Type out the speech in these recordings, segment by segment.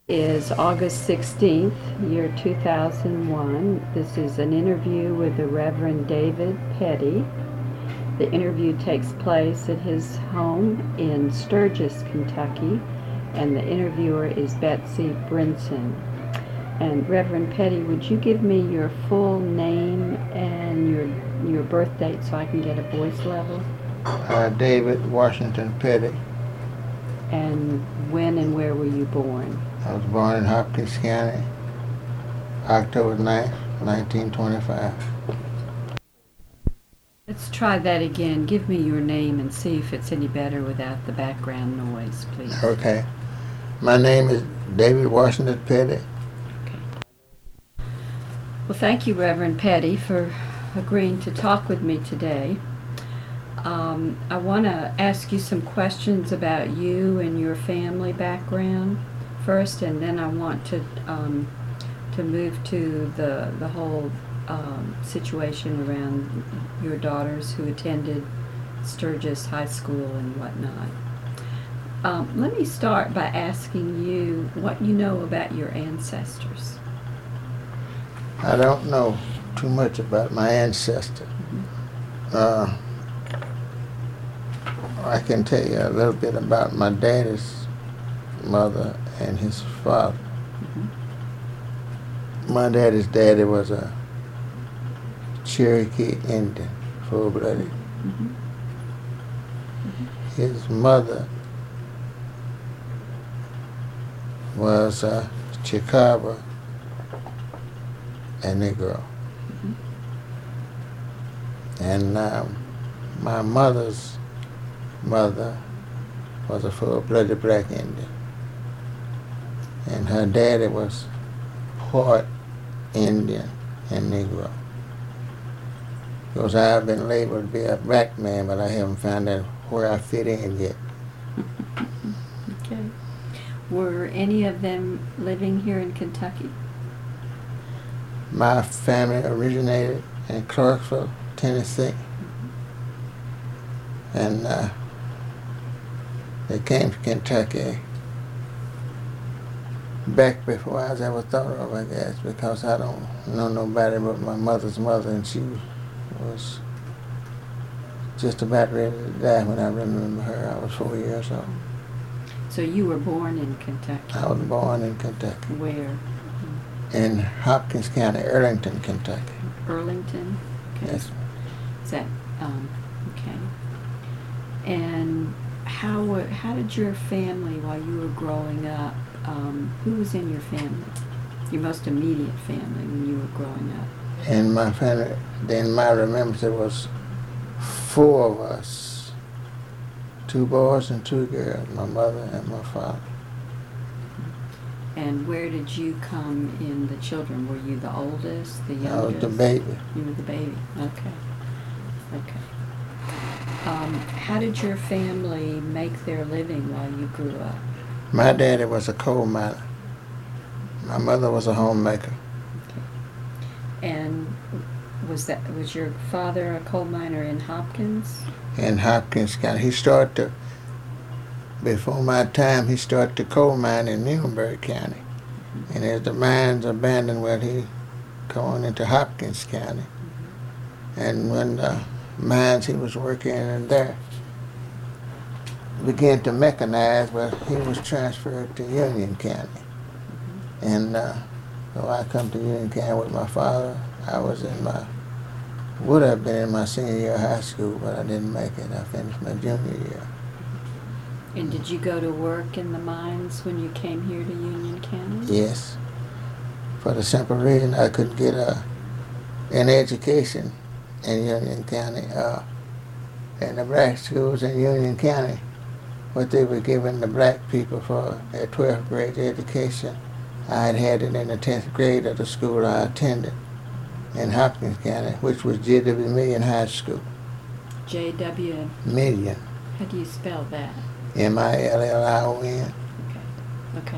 Is August 16th, year 2001. This is an interview with the Reverend David Petty. The interview takes place at his home in Sturgis, Kentucky, and the interviewer is Betsy Brinson. And Reverend Petty, would you give me your full name and your birth date so I can get a voice level? David Washington Petty. And when and where were you born? I was born in Hopkins County, October 9th, 1925. Let's try that again. Give me your name and see if it's any better without the background noise, please. Okay. My name is David Washington Petty. Okay. Well, thank you, Reverend Petty, for agreeing to talk with me today. I want to ask you some questions about you and your family background first, and then I want to move to the whole situation around your daughters who attended Sturgis High School and whatnot. Let me start by asking you what you know about your ancestors. I don't know too much about my ancestors. Mm-hmm. I can tell you a little bit about my daddy's mother and his father. Mm-hmm. My daddy's daddy was a Cherokee Indian, full-blooded. Mm-hmm. Mm-hmm. His mother was a Chickawa and Negro. Mm-hmm. And my mother's mother was a full-blooded black Indian. And her daddy was part Indian and Negro. Because I've been labeled to be a black man, but I haven't found out where I fit in yet. Okay. Were any of them living here in Kentucky? My family originated in Clarksville, Tennessee. And they came to Kentucky back before I was ever thought of, I guess, because I don't know nobody but my mother's mother, and she was just about ready to die when I remember her. I was 4 years old. So you were born in Kentucky? I was born in Kentucky. Where? In Hopkins County, Arlington, Kentucky. Arlington? Okay. Yes. Is that, okay. And how did your family, while you were growing up, who was in your family? Your most immediate family when you were growing up? In my family, in my remembrance, there was 4 of us. 2 boys and 2 girls, my mother and my father. And where did you come in the children? Were you the oldest, the youngest? I was the baby. You were the baby. Okay. Okay. How did your family make their living while you grew up? My daddy was a coal miner. My mother was a homemaker. Okay. And was your father a coal miner in Hopkins? In Hopkins County. He started to, before my time, he started to coal mine in Muhlenberg County. Mm-hmm. And as the mines abandoned, well, he going into Hopkins County. Mm-hmm. And when the mines he was working in there began to mechanize, well, he was transferred to Union County. Mm-hmm. And so I come to Union County with my father. I was would have been in my senior year of high school, but I didn't make it. I finished my junior year. And did you go to work in the mines when you came here to Union County? Yes. For the simple reason I could get an education in Union County. In the black schools in Union County, what they were giving the black people for their 12th grade education, I had it in the 10th grade of the school I attended in Hopkins County, which was J.W. Million High School. J.W. Million. How do you spell that? Million. Okay. Okay.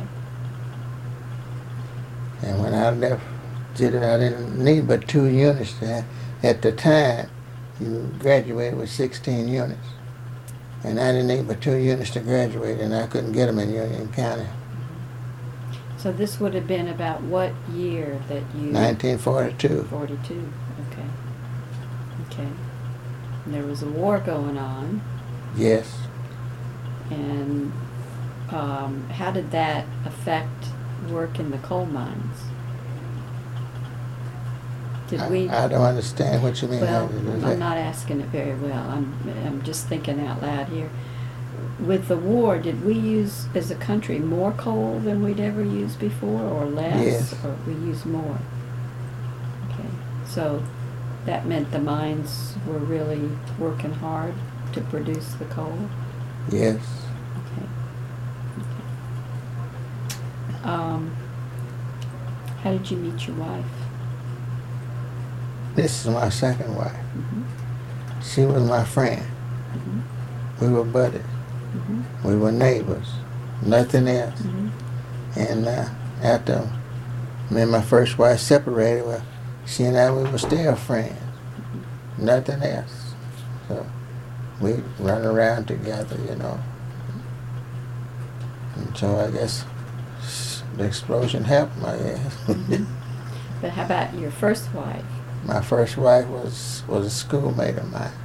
And when I left, I didn't need but 2 units there. At the time, you graduated with 16 units. And I didn't need but 2 units to graduate, and I couldn't get them in Union County. So this would have been about what year that you... 1942. 42, okay. Okay. And there was a war going on, Yes. and how did that affect work in the coal mines? Did we... I don't understand what you mean. Well, I'm not asking it very well. I'm just thinking out loud here. With the war, did we use, as a country, more coal than we'd ever used before, or less? Yes. Or we used more? Okay. So that meant the mines were really working hard to produce the coal? Yes. Okay. How did you meet your wife? This is my second wife. Mm-hmm. She was my friend. Mm-hmm. We were buddies. Mm-hmm. We were neighbors. Nothing else. Mm-hmm. And after me and my first wife separated, well, she and I, we were still friends. Mm-hmm. Nothing else. So we run around together, you know. And so I guess the explosion happened, I guess. Mm-hmm. But how about your first wife? My first wife was a schoolmate of mine.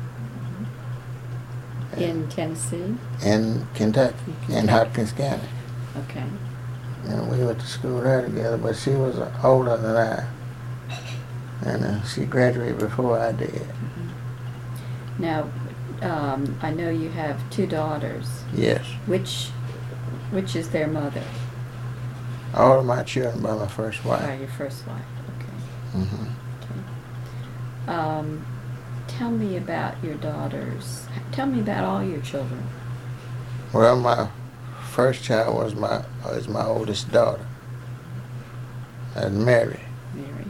In Tennessee? In Kentucky, in Hopkins County. Okay. And we went to school there together, but she was older than I. And she graduated before I did. Mm-hmm. Now, I know you have two daughters. Yes. Which is their mother? All of my children by my first wife. By your first wife, okay. Mm-hmm. Okay. Tell me about your daughters. Tell me about all your children. Well, my first child was my oldest daughter, and Mary. Mary.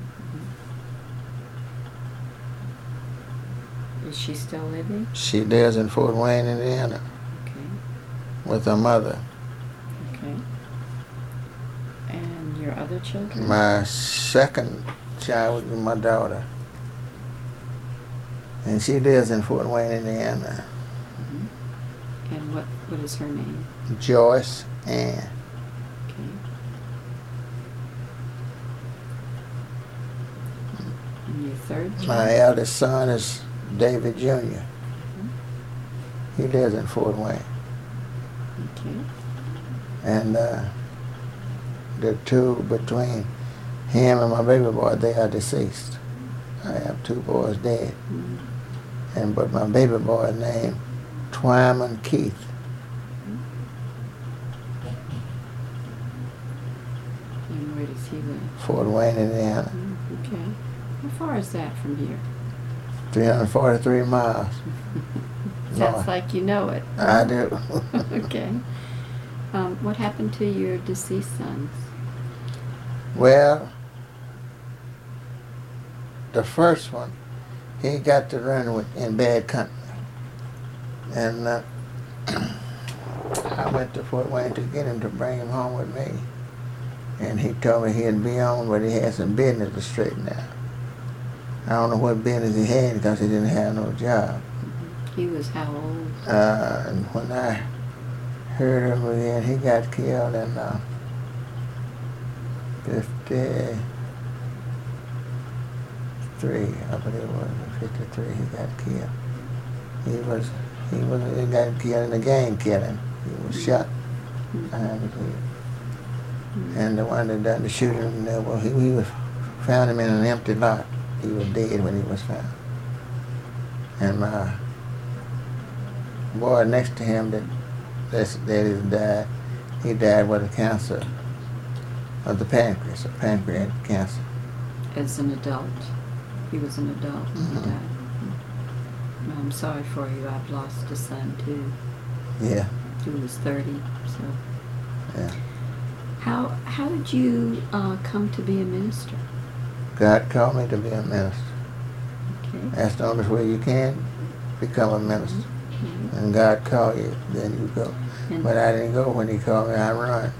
Mm-hmm. Is she still living? She lives in Fort Wayne, Indiana, Okay. with her mother. Okay. And your other children? My second child was my daughter, and she lives in Fort Wayne, Indiana. Mm-hmm. And what is her name? Joyce Ann. Okay. And your third child? My eldest son is David Jr. Mm-hmm. He lives in Fort Wayne. Okay. And the two between him and my baby boy, they are deceased. I have two boys dead. Mm-hmm. But my baby boy named Twyman Keith. And where does he live? Fort Wayne, Indiana. Okay. How far is that from here? 343 miles. Sounds North. like you know it. I do. Okay. What happened to your deceased sons? Well, the first one, he got to run in bad company. And I went to Fort Wayne to get him to bring him home with me. And he told me he'd be on, but he had some business to straighten out. I don't know what business he had because he didn't have no job. Mm-hmm. He was how old? And when I heard of him again, he got killed in 53, I believe it was 53. He got killed. He got killed in a gang killing. He was shot behind his head. And the one that done the shooting, well, he was found him in an empty lot. He was dead when he was found. And my boy next to him that died, he died with a cancer of the pancreas, a pancreatic cancer. As an adult. He was an adult when he Mm-hmm. died. Well, I'm sorry for you. I've lost a son too. Yeah. He was 30, so. Yeah. How did you come to be a minister? God called me to be a minister. Okay. That's the only way you can become a minister. Mm-hmm. And God called you, then you go. And But I didn't go when he called me, I run.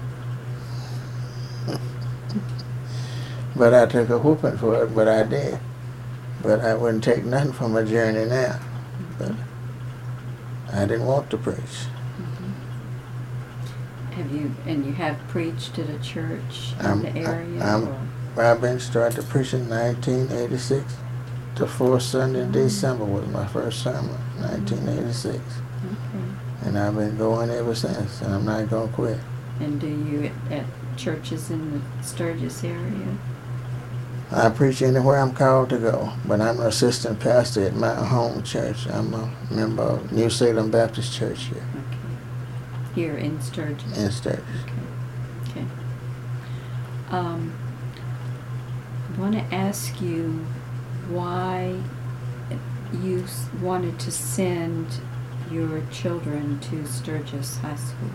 But I took a whooping for it, but I did. But I wouldn't take nothing from a journey now. But I didn't want to preach. And you have preached at a church in the area? I've been started to preach in 1986. The fourth Sunday in December was my first sermon, 1986. Okay. And I've been going ever since, and I'm not going to quit. And do you at churches in the Sturgis area? I preach anywhere I'm called to go, but I'm an assistant pastor at my home church. I'm a member of New Salem Baptist Church here. Okay. Here in Sturgis? In Sturgis. Okay. Okay. I want to ask you why you wanted to send your children to Sturgis High School.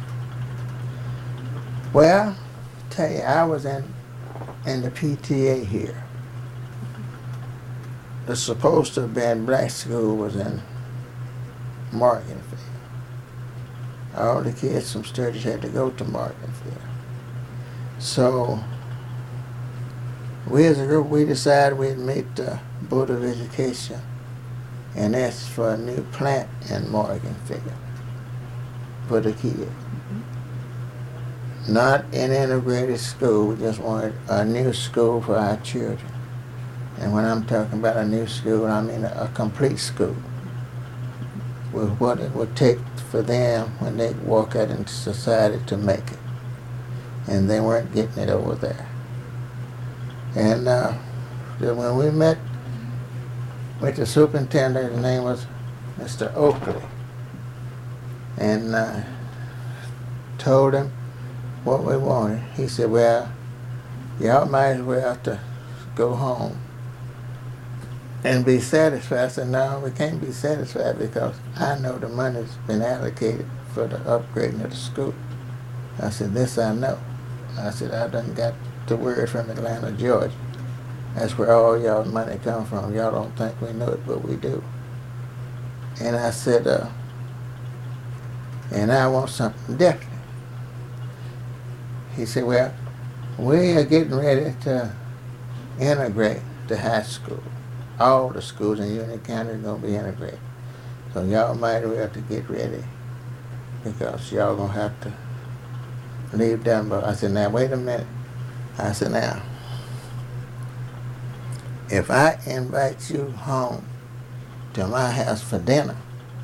Well, tell you, I was in the PTA here. The supposed to have been black school was in Morganfield. All the kids from Sturgis had to go to Morganfield. So we as a group, we decided we'd meet the Board of Education and ask for a new plant in Morganfield for the kids. Not an integrated school, we just wanted a new school for our children. And when I'm talking about a new school, I mean a complete school with what it would take for them when they walk out into society to make it. And they weren't getting it over there. And when we met with the superintendent, his name was Mr. Oakley, and told him what we wanted. He said, well, y'all might as well have to go home and be satisfied. I said, no, we can't be satisfied because I know the money's been allocated for the upgrading of the school. I said, this I know. I said, I done got the word from Atlanta, Georgia. That's where all y'all money come from. Y'all don't think we know it, but we do. And I said, and I want something different. He said, well, we are getting ready to integrate the high school. All the schools in Union County are going to be integrated. So y'all might well have to get ready because y'all going to have to leave Dunbar. I said, now, wait a minute. I said, now, if I invite you home to my house for dinner,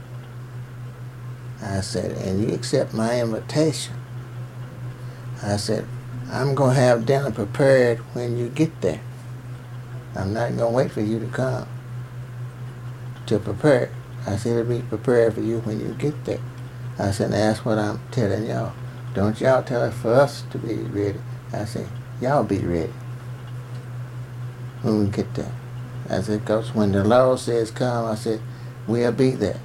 I said, and you accept my invitation, I said, I'm going to have dinner prepared when you get there. I'm not going to wait for you to come to prepare it. I said, it'll be prepared for you when you get there. I said, that's what I'm telling y'all. Don't y'all tell us for us to be ready. I said, y'all be ready when we get there. I said, because when the law says come, I said, we'll be there.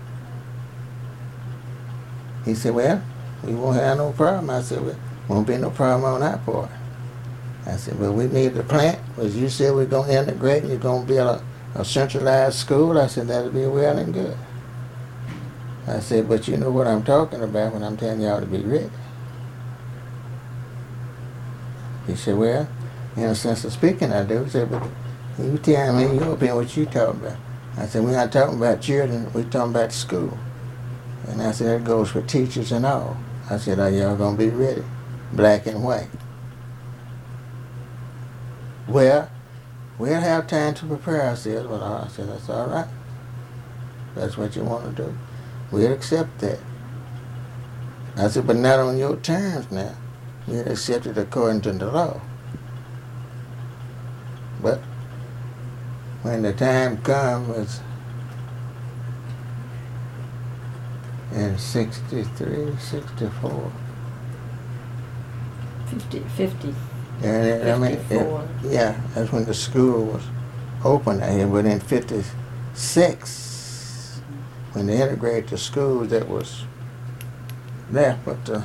He said, well, we won't have no problem. I said, well, won't be no problem on our part. I said, well, we need the plant. As you said, we're going to integrate and you're going to build a centralized school. I said, that'll be well and good. I said, but you know what I'm talking about when I'm telling y'all to be ready. He said, well, in a sense of speaking, I do. He said, but you tell me, your opinion, what you talking about. I said, we're not talking about children, we're talking about school. And I said, that goes for teachers and all. I said, are y'all going to be ready? Black and white. Well, we'll have time to prepare ourselves. Well, I said, that's all right. That's what you want to do. We'll accept that. I said, but not on your terms now. We'll accept it according to the law. But when the time comes, in 63, 64. 50. And I mean, 54. Yeah, that's when the school was open out here. But in 56, when they integrated the school that was there, but the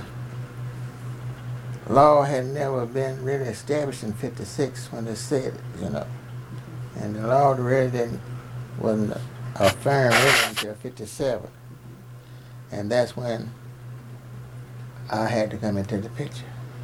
law had never been really established in 56 when they said it, you know. And the law really wasn't affirmed really until 57. And that's when I had to come into the picture.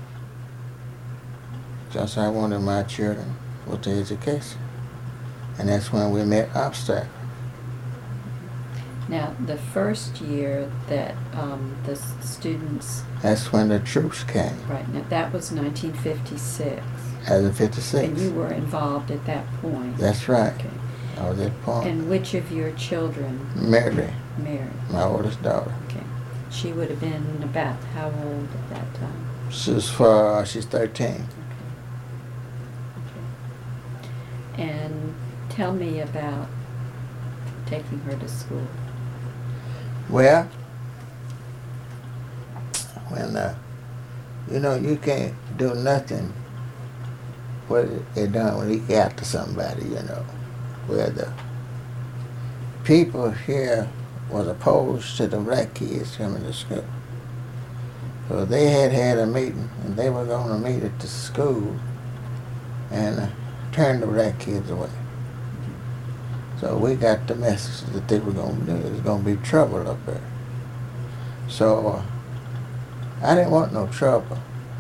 Just I wanted my children with the education. And that's when we met obstacle. Now, the first year that the students, That's when the troops came, right, now that was 1956, as in 56. and you were involved at that point. That's right. Okay. I was at point. And which of your children? Mary, Mary. my oldest daughter. Okay. She would have been about how old at that time? She's 13. Okay. Okay. And tell me about taking her to school. Well, when you can't do nothing what it done when he got to somebody, where the people here was opposed to the black kids coming to school. So they had a meeting, and they were going to meet at the school and turn the black kids away. So we got the message that they were going to do. There was going to be trouble up there. So I didn't want no trouble.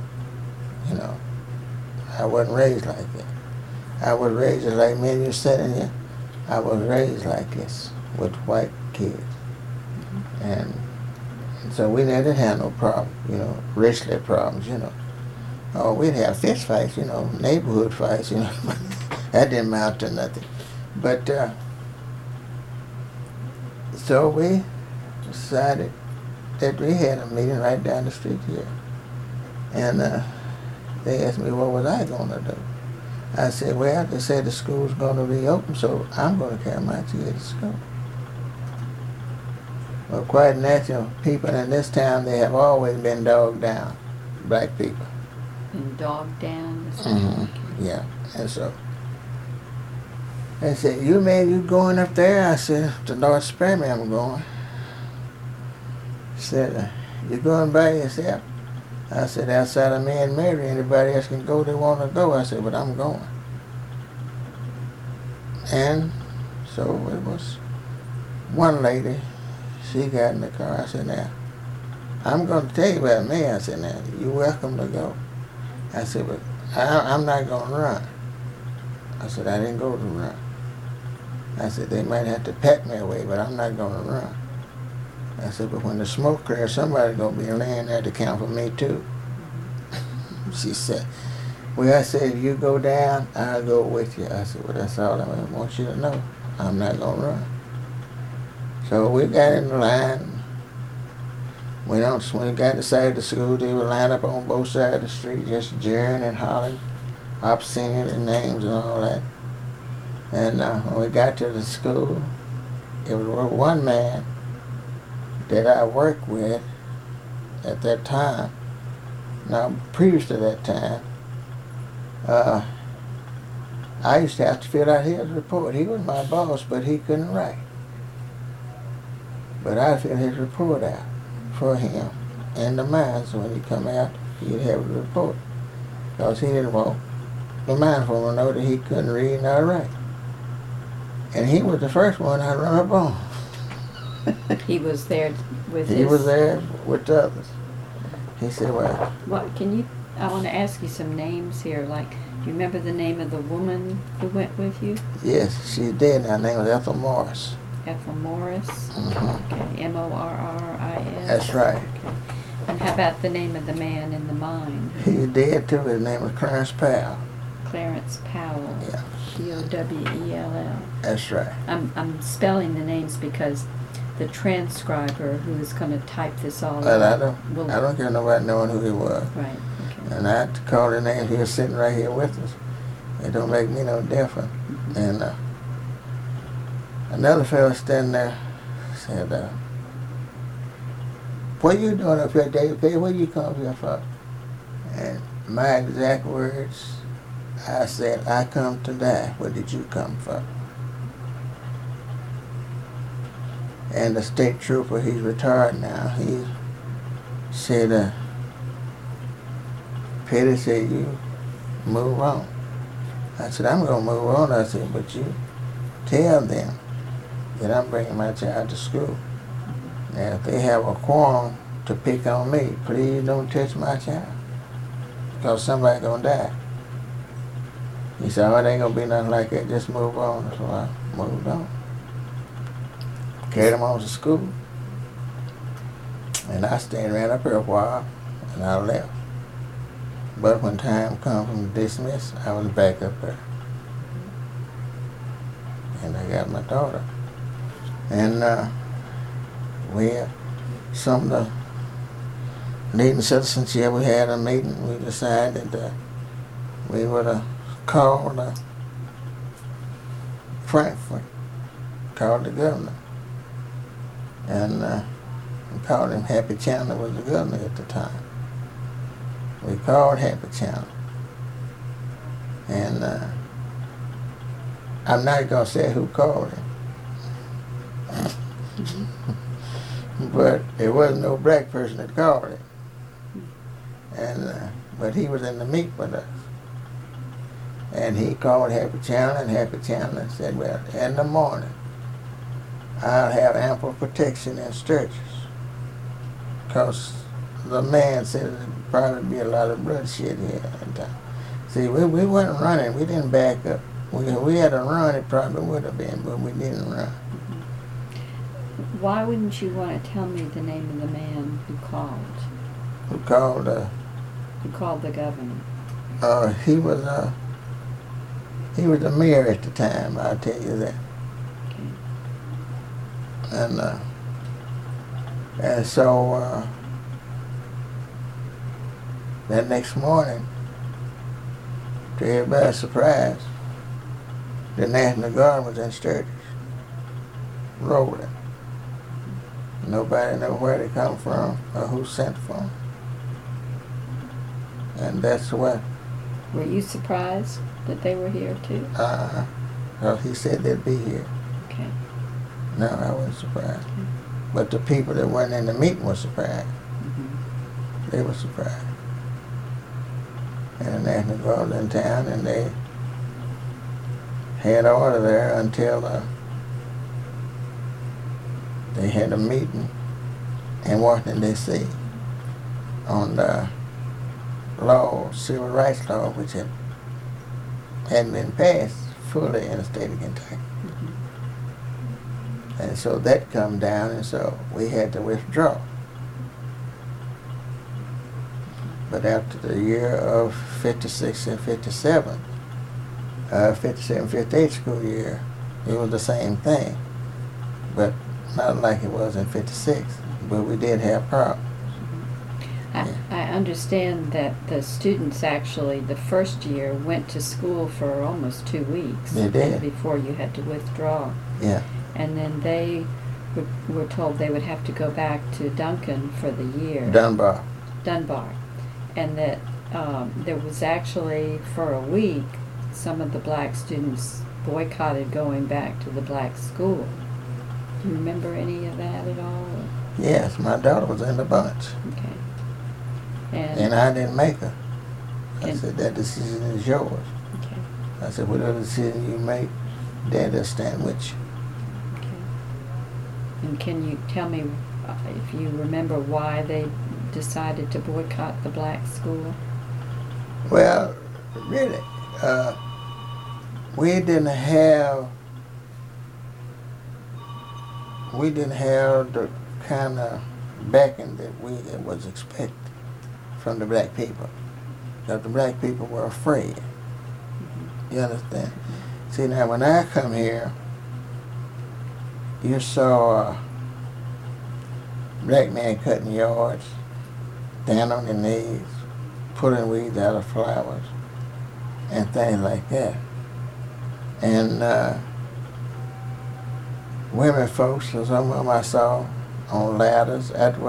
I wasn't raised like that. I was raised like me and you sitting here. I was raised like this with white kids. And so we didn't have no problem, racial problems, Oh, we'd have fist fights, neighborhood fights, but that didn't amount to nothing. But so we decided that we had a meeting right down the street here. And they asked me what was I going to do. I said, well, they said the school's going to be open, so I'm going to carry my kids to school. Well, quite natural, people in this town, they have always been dogged down, black people. And dogged down? Mm-hmm. Yeah, and so they said, you going up there? I said, to North Sperry, I'm going. Said, you going by yourself? I said, outside of me and Mary, anybody else can go, they want to go. I said, but I'm going. And so it was one lady, she got in the car. I said, now, I'm going to tell you about me. I said, now, you're welcome to go. I said, but I'm not going to run. I said, I didn't go to run. I said, they might have to pat me away, but I'm not going to run. I said, but when the smoke clears, somebody's going to be laying there to count for me, too. She said, well, I said, if you go down, I'll go with you. I said, well, that's all I want you to know. I'm not going to run. So we got in the line. When we got inside the school, they were lined up on both sides of the street, just jeering and hollering, obscenity and names and all that. And when we got to the school, it was one man that I worked with at that time. Now, previous to that time, I used to have to fill out his report. He was my boss, but he couldn't write. But I filled his report out for him and the mine, so when he come out, he'd have a report. Because he didn't want the mine foreman to know that he couldn't read nor write. And he was the first one I run up on. He was there with He was there with the others. He said, well... What, I want to ask you some names here, like, do you remember the name of the woman who went with you? Yes, she's dead now. Her name was Ethel Morris. Ethel Morris? Mm-hmm. Okay, Morris? That's right. Okay. And how about the name of the man in the mine? He's dead too. His name was Clarence Powell. Clarence Powell. Yeah. Powell. That's right. I'm spelling the names because the transcriber who is going to type this all Well, out. I don't care nobody knowing who he was. Right. Okay. And I had to call the names. He was sitting right here with us. It don't make me no difference. Mm-hmm. And another fellow standing there said, what are you doing up here, David P.? What you come up here for? And my exact words, I said, I come to die. What did you come for? And the state trooper, he's retired now, he said, Petty said, you move on. I said, I'm going to move on. I said, but you tell them that I'm bringing my child to school. Now, if they have a quarrel to pick on me, please don't touch my child, because somebody's going to die. He said, oh, it ain't going to be nothing like that. Just move on. So I moved on. carried him on to school. And I stayed around up here a while, and I left. But when time come from dismiss, I was back up there. And I got my daughter. And some of the leading citizens here, we had a meeting. We decided that we would call Frankfurt, called the governor. And we called him Happy Chandler was the governor at the time. We called Happy Chandler. And I'm not going to say who called him. But there wasn't no black person that called him. And but he was in the meet with us. And he called Happy Chandler, and Happy Chandler said, well, in the morning, I'll have ample protection in Sturgis. Because the man said there'd probably be a lot of bloodshed here at the time. See, we weren't running. We didn't back up. We had to run, it probably would have been, but we didn't run. Why wouldn't you want to tell me the name of the man who called? Who called? Who called the governor? He was the mayor at the time, I'll tell you that. Okay. And so that next morning, to everybody's surprise, the National Guard was in Sturgis, rolling. Nobody knew where they come from or who sent for them. And that's what. Were you surprised that they were here too? Well, he said they'd be here. Okay. No, I wasn't surprised. Okay. But the people that weren't in the meeting were surprised. Mm-hmm. They were surprised. And the National Guard was in town, and they had order there until they had a meeting in Washington, D.C. on the law, civil rights law, which hadn't been passed fully in the state of Kentucky. Mm-hmm. And so that come down, and so we had to withdraw. But after the year of 56 and 57, 57, 58 school year, it was the same thing. But not like it was in 56, but we did have problems. I understand that the students actually, the first year, went to school for almost 2 weeks. They did. Before you had to withdraw. Yeah. And then they were told they would have to go back to Duncan for the year. Dunbar. And that there was actually, for a week, some of the black students boycotted going back to the black school. Do you remember any of that at all? Yes, my daughter was in the bunch. Okay. And I didn't make her. I said, that decision is yours. Okay. I said, whatever decision you make, Dad will stand with you. Okay. And can you tell me if you remember why they decided to boycott the black school? Well, really, we didn't have the kind of backing that was expected from the black people. Because the black people were afraid. Mm-hmm. You understand? Mm-hmm. See, now when I come here, you saw a black man cutting yards, down on their knees, pulling weeds out of flowers, and things like that. And women folks, some of them I saw on ladders.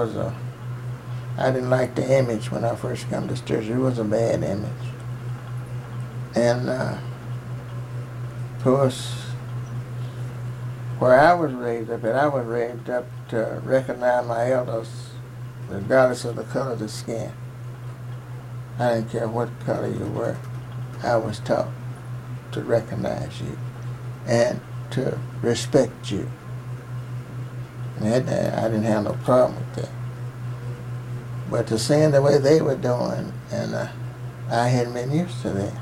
I didn't like the image when I first come to Sturgis. It was a bad image. And of course, where I was raised up at, I was raised up to recognize my elders regardless of the color of the skin. I didn't care what color you were. I was taught to recognize you and to respect you. And I didn't have no problem with that. But to seeing the way they were doing, and I hadn't been used to that.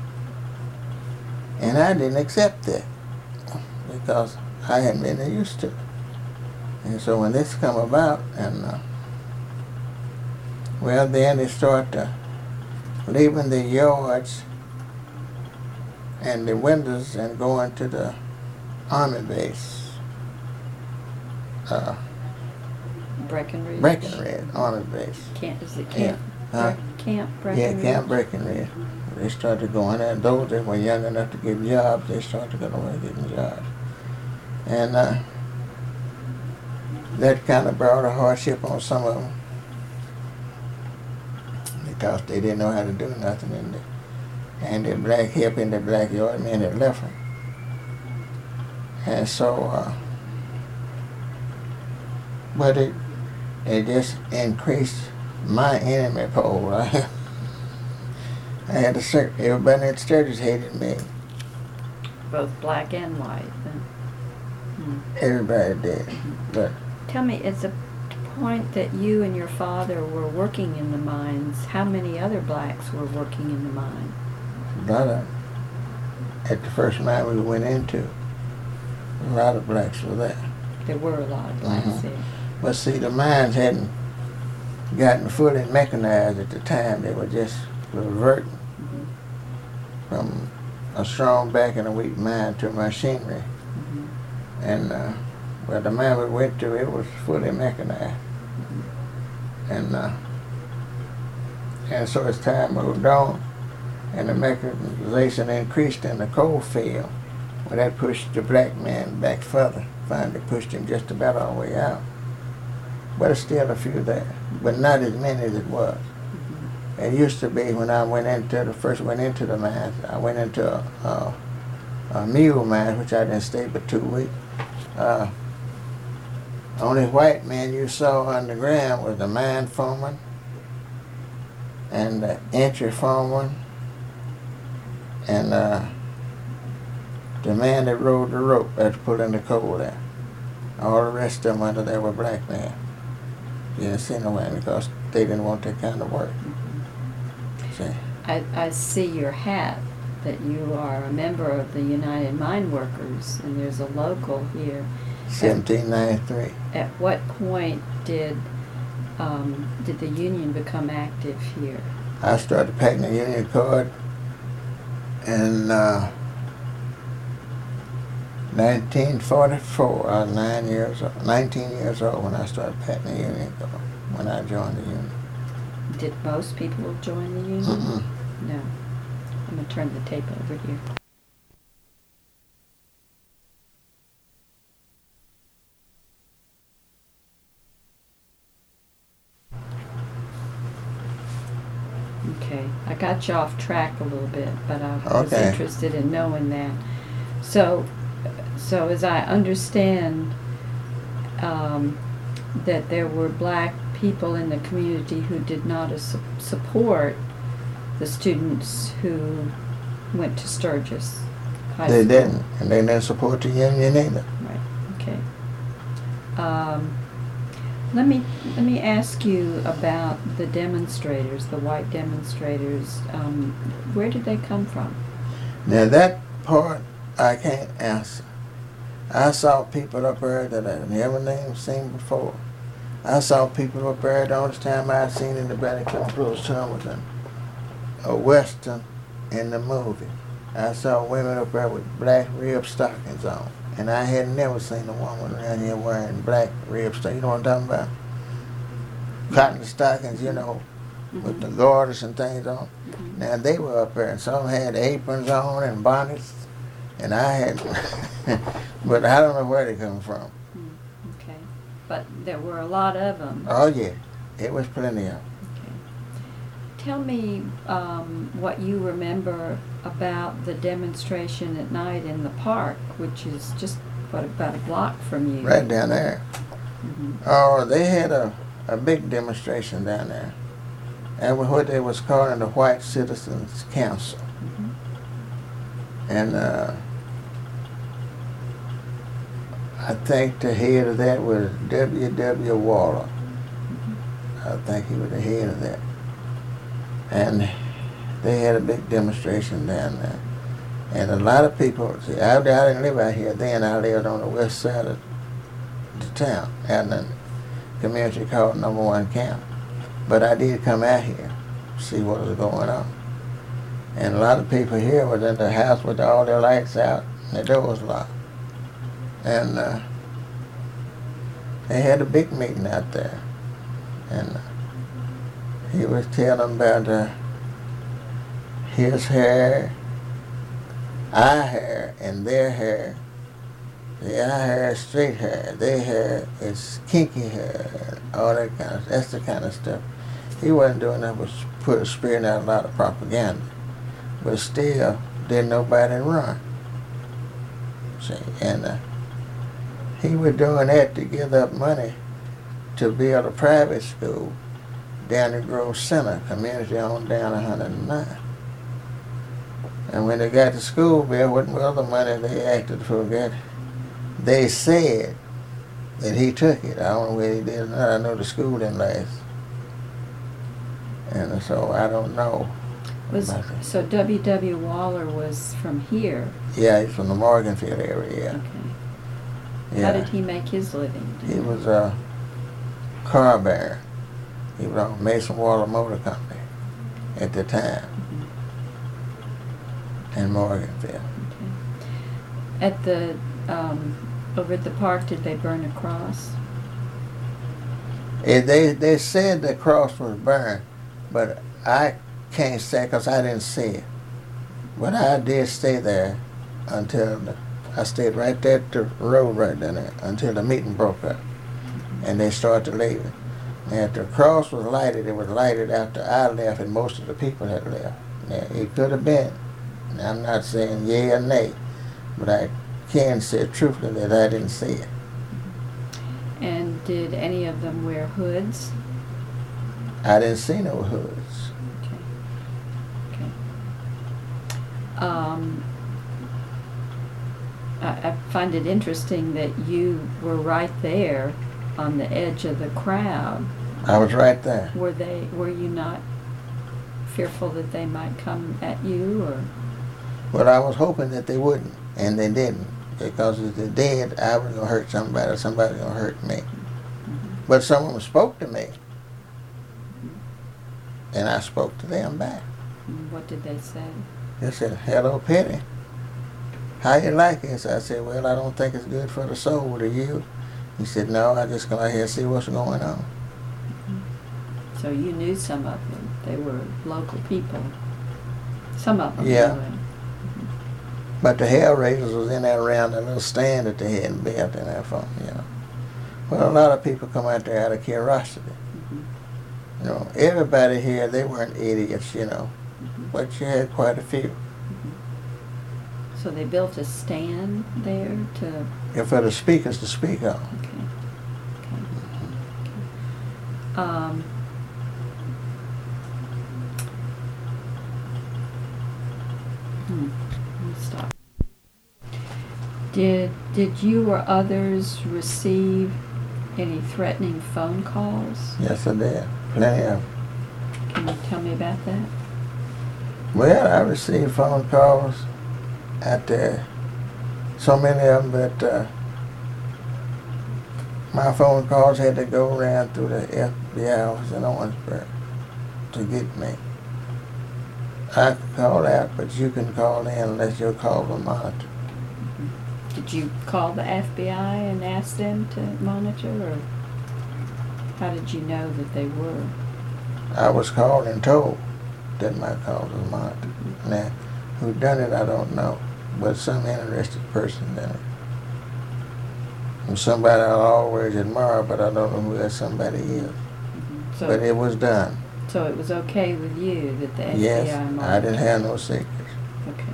And I didn't accept that because I hadn't been used to it. And so when this come about, and well, then they start leaving the yards and the windows and going to the Army base. Breckenridge. Army base. Is it Camp? Huh? Camp Yeah, Breckenridge? Camp Breckenridge. They started going there. Those that were young enough to get jobs, they started going away getting jobs. And that kind of brought a hardship on some of them because they didn't know how to do nothing. And the black help in the black yard men had left them. And so, but it just increased my enemy pool. I had everybody at Sturgis hated me. Both black and white. Everybody did. But tell me, at the point that you and your father were working in the mines, how many other blacks were working in the mine? a lot of, at the first mine we went into, a lot of blacks were there. There were a lot of blacks there. But see, the mines hadn't gotten fully mechanized at the time. They were just reverting from a strong back and a weak mine to machinery. And well, the mine we went to, it was fully mechanized. And so as time moved on and the mechanization increased in the coal field, well, that pushed the black man back further. Finally pushed him just about all the way out. But there's still a few there, but not as many as it was. It used to be when I first went into the mines, I went into a mule mine, which I didn't stay but 2 weeks. Only white man you saw underground was the mine foreman and the entry foreman and the man that rode the rope that's pulling the coal there. All the rest of them under there were black men. You didn't see no one because they didn't want that kind of work. See? I see your hat, that you are a member of the United Mine Workers, and there's a local here. 1793. At what point did the union become active here? I started packing the union card in 1944. I was 19 years old when I started packing the union card, when I joined the union. Did most people join the union? Mm-mm. No. I'm going to turn the tape over here. Okay, I got you off track a little bit, but I was interested in knowing that. So as I understand, that there were black people in the community who did not support the students who went to Sturgis High School. They didn't, and they didn't support the union either. Right. Okay. Let me ask you about the demonstrators, the white demonstrators. Where did they come from? Now that part I can't answer. I saw people up there that I never seen before. I saw people up there the only time I seen anybody come close to them was a Western in the movie. I saw women up there with black rib stockings on. And I had never seen a woman around here wearing black rib stockings. You know what I'm talking about? Cotton stockings, you know, with the garters and things on. Now they were up there, and some had aprons on and bonnets, and I had, but I don't know where they come from. Okay, but there were a lot of them. Oh yeah, it was plenty of them. Okay. Tell me what you remember about the demonstration at night in the park, which is just about a block from you. Right down there. Oh, they had a big demonstration down there. And what they was calling the White Citizens Council. And I think the head of that was W.W. Waller. I think he was the head of that. And they had a big demonstration down there. And a lot of people, see, I didn't live out here then. I lived on the west side of to town, out in a community called Number One Camp. But I did come out here, see what was going on. And a lot of people here was in the house with all their lights out and the doors locked. And they had a big meeting out there. And he was telling about his hair, our hair, and their hair. The our hair is straight hair, their hair is kinky hair, and all that kind of, that's the kind of stuff. He wasn't doing that but spitting out a lot of propaganda. But still, didn't nobody run. See, and he was doing that to give up money to build a private school down in Grove Center, community owned down 109. And when they got the school built, what other money they acted to forget, they said that he took it. I don't know whether he did or not. I know the school didn't last. And so I don't know. So W.W. Waller was from here? Yeah, he's from the Morganfield area, yeah. Okay. Yeah. How did he make his living? He was a car bearer. He was on Mason Waller Motor Company at the time in Morganfield. Okay. At the over at the park, did they burn a cross? They said the cross was burned, but I can't say because I didn't see it. But I did stay there until I stayed right there at the road right there until the meeting broke up, and they started leaving. And if the cross was lighted, it was lighted after I left and most of the people had left. Now, it could have been. Now, I'm not saying yea or nay, but I can say truthfully that I didn't see it. And did any of them wear hoods? I didn't see no hoods. Okay. I find it interesting that you were right there on the edge of the crowd. I was right there. Were you not fearful that they might come at you, or? Well, I was hoping that they wouldn't, and they didn't, because if they did, I was gonna hurt somebody, or somebody was gonna hurt me. But someone spoke to me, and I spoke to them back. What did they say? They said, "Hello, Penny. How you like it?" So I said, "Well, I don't think it's good for the soul. Do you?" He said, "No, I just come out here and see what's going on." So you knew some of them. They were local people. Some of them. Yeah. Anyway. But the Hellraisers was in there around the little stand that they had built in there for, you know. Well, a lot of people come out there out of curiosity. You know, everybody here, they weren't idiots, you know, but you had quite a few. So they built a stand there to... Yeah, for the speakers to speak on. Okay. Okay. Let me stop. Did you or others receive any threatening phone calls? Yes, I did. Plenty of them. Can you tell me about that? Well, I received phone calls out there. So many of them that my phone calls had to go around through the FBI office in Owensboro to get me. I could call out, but you can call in unless your calls are monitored. Did you call the FBI and ask them to monitor, or how did you know that they were? I was called and told that my calls were monitored. Now, who done it, I don't know, but some interested person done it. And somebody I'll always admire, but I don't know who that somebody is. So, but it was done. So it was okay with you that the FBI Yes, monitored? I didn't have no secrets. Okay.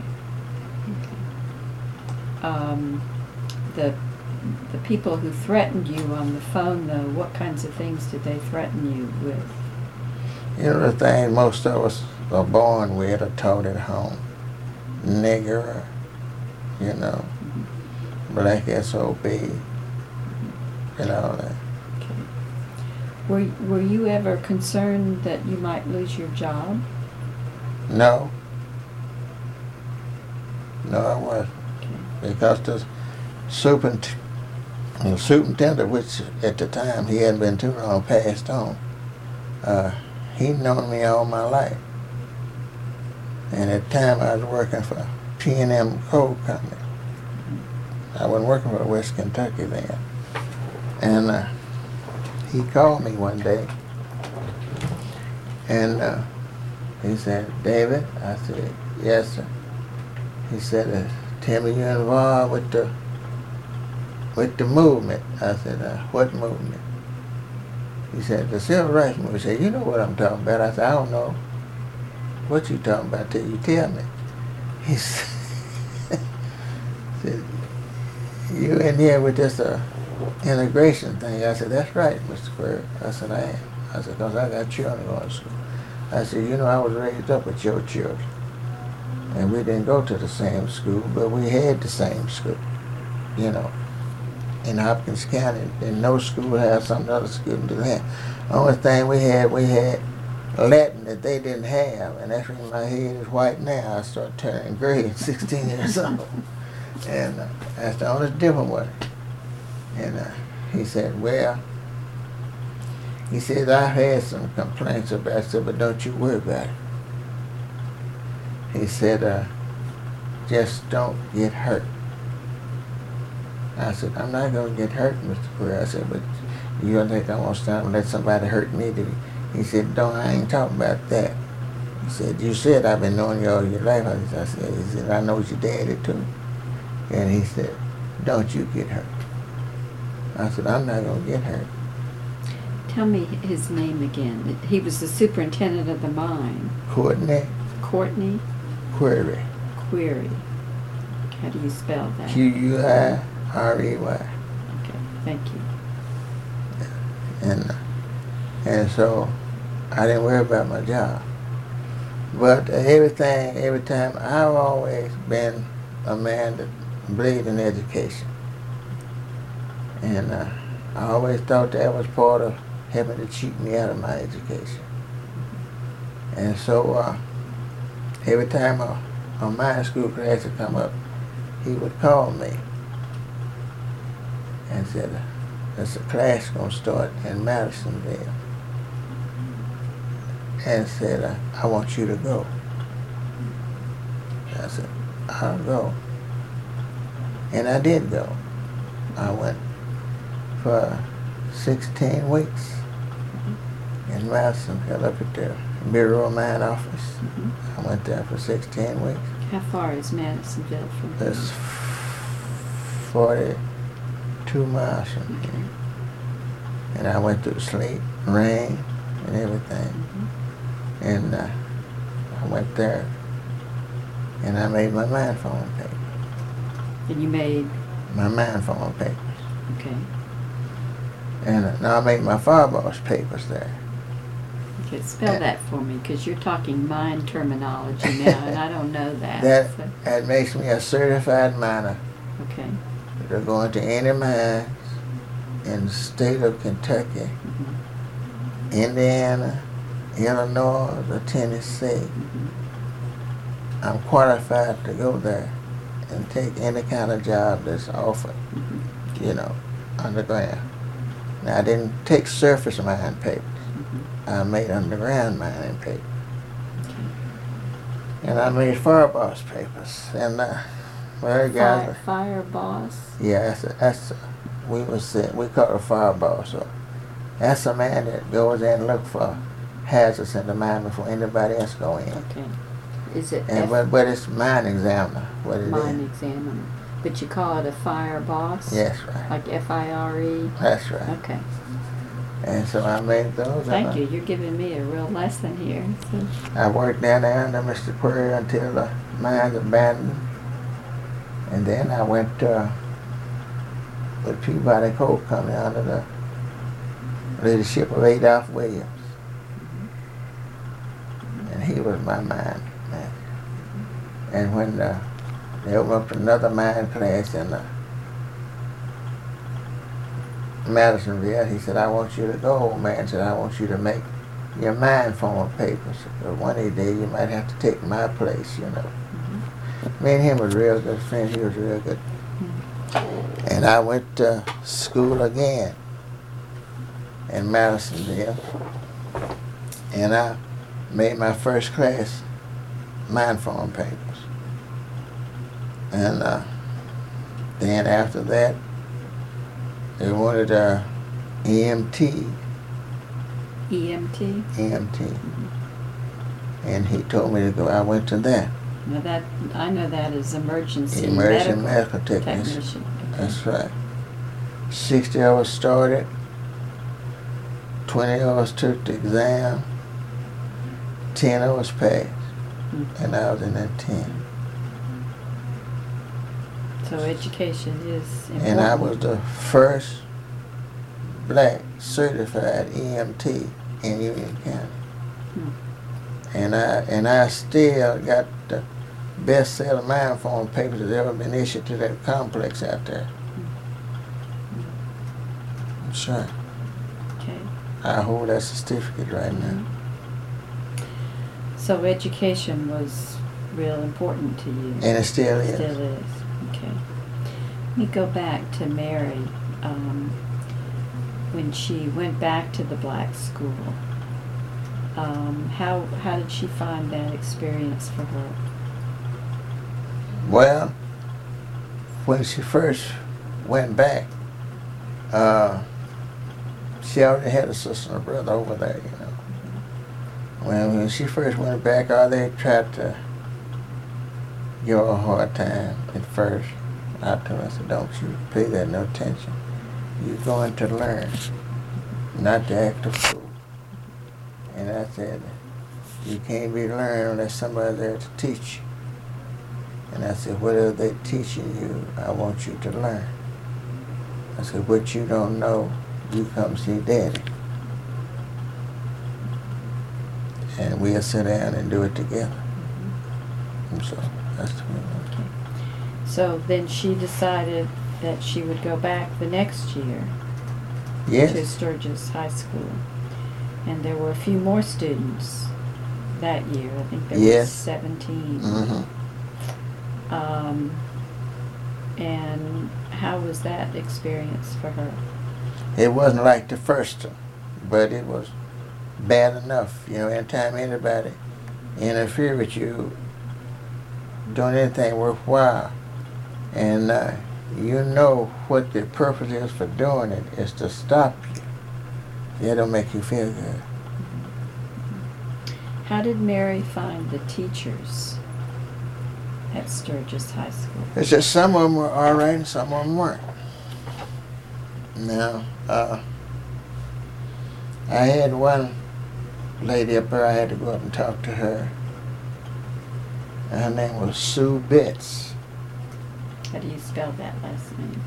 The people who threatened you on the phone, though, what kinds of things did they threaten you with? You know, the thing most of us are born with or taught at home. Nigger, you know, black SOB, and all that. Okay. Were you ever concerned that you might lose your job? No. No, I wasn't. Okay. Because the the superintendent, which at the time he hadn't been too long, passed on. He'd known me all my life. And at the time I was working for P&M Coal Company. I wasn't working for West Kentucky then. And he called me one day and he said, "David?" I said, "Yes, sir." He said, "Tell me you're involved with the movement." I said, "What movement?" He said, "The Civil Rights Movement." He said, "You know what I'm talking about?" I said, "I don't know what you talking about till you tell me." He said, "You in here with this integration thing?" I said, "That's right, Mr. Query." I said, "I am." I said, "Because I got children going to school." I said, "You know, I was raised up with your children. And we didn't go to the same school, but we had the same school, you know. In Hopkins County, and no school had something other students didn't have. The only thing we had Latin that they didn't have, and that's when my head is white now. I started turning gray at 16 years old. And that's the only difference with it. And he said, "Well," he said, "I've had some complaints about it." I said, "But don't you worry about it." He said, "Just don't get hurt." I said, "I'm not going to get hurt, Mr. Query." I said, "But you don't think I'm going to stand and let somebody hurt me?" He said, "Don't, I ain't talking about that." He said, "You said I've been knowing you all your life." I said, he said, "I know your daddy too." And he said, "Don't you get hurt." I said, "I'm not going to get hurt." Tell me his name again. He was the superintendent of the mine. Courtney Query. Query. How do you spell that? Quirey. Okay, thank you. And so I didn't worry about my job. But every time, I've always been a man that believed in education. And I always thought that was part of helping to cheat me out of my education. And so every time a mine school class would come up, he would call me and said, "There's a class going to start in Madisonville." And said, "I want you to go." I said, "I'll go." And I did go. I went for 16 weeks in Madisonville up at the Bureau of Mine office. I went there for 16 weeks. How far is Madisonville from here? It's 42 miles from here. And I went through sleet, rain, and everything. And I went there, and I made my mine form paper. And you made? My mine form papers. Okay. And now I made my fireballs papers there. Okay, spell that for me, because you're talking mine terminology now, and I don't know that. That makes me a certified miner. Okay. To go into any mines in the state of Kentucky, Indiana, Illinois, or Tennessee. I'm qualified to go there and take any kind of job that's offered, you know, underground. Now, I didn't take surface mine papers. I made underground mining papers. And I made fireballs papers. And guys, fire boss? Yeah, we call it a fireball. So that's a man that goes in and look for hazards in the mine before anybody else go in. Okay. Is it? But it's mine examiner. Mine examiner. But you call it a fire boss? Yes, right. Like FIRE? That's right. Okay. And so I made those. Thank you. You're giving me a real lesson here. So. I worked down there under Mr. Query until the mine's abandoned. And then I went with Peabody Coal Company under the leadership of Adolph Williams. And he was my mine man. And when they opened up another mine class in Madisonville, he said, "I want you to go." Old man said, "I want you to make your mine form papers. But one day you might have to take my place, you know." Me and him was real good friends. He was real good. And And I went to school again in Madisonville, and I made my first class mind form papers. And then after that, they wanted EMT. EMT? EMT. And he told me to go. I went to that. Now that I know that is emergency medical technician. Okay. That's right. 60 hours started, 20 hours took the exam, 10 hours passed, and I was in that 10. So education is important. And I was the first black certified EMT in Union County. And I still got the best set of mind form papers that's ever been issued to that complex out there. That's right. Okay. I hold that certificate right now. So education was real important to you. And it still is. Still is. Okay. Let me go back to Mary. When she went back to the black school, how did she find that experience for her? Well, when she first went back, she already had a sister and a brother over there, you know. When she first went back, they tried to give her a hard time at first. I told her, I said, don't you pay that no attention. You're going to learn, not to act a fool. And I said, you can't be learning unless somebody's there to teach you. And I said, whatever they're teaching you, I want you to learn. I said, what you don't know, you come see Daddy. And we'll sit down and do it together. And so that's the way it went. Okay. So then she decided that she would go back the next year to Sturgis High School. And there were a few more students that year. I think there were 17. And how was that experience for her? It wasn't like the first one, but it was bad enough. You know, anytime anybody interfere with you doing anything worthwhile, and you know what the purpose is for doing it is to stop you. It don't make you feel good. How did Mary find the teachers at Sturgis High School? It's just some of them were all right and some of them weren't. Now, I had one lady up there, I had to go up and talk to her. Her name was Sue Betts. How do you spell that last name?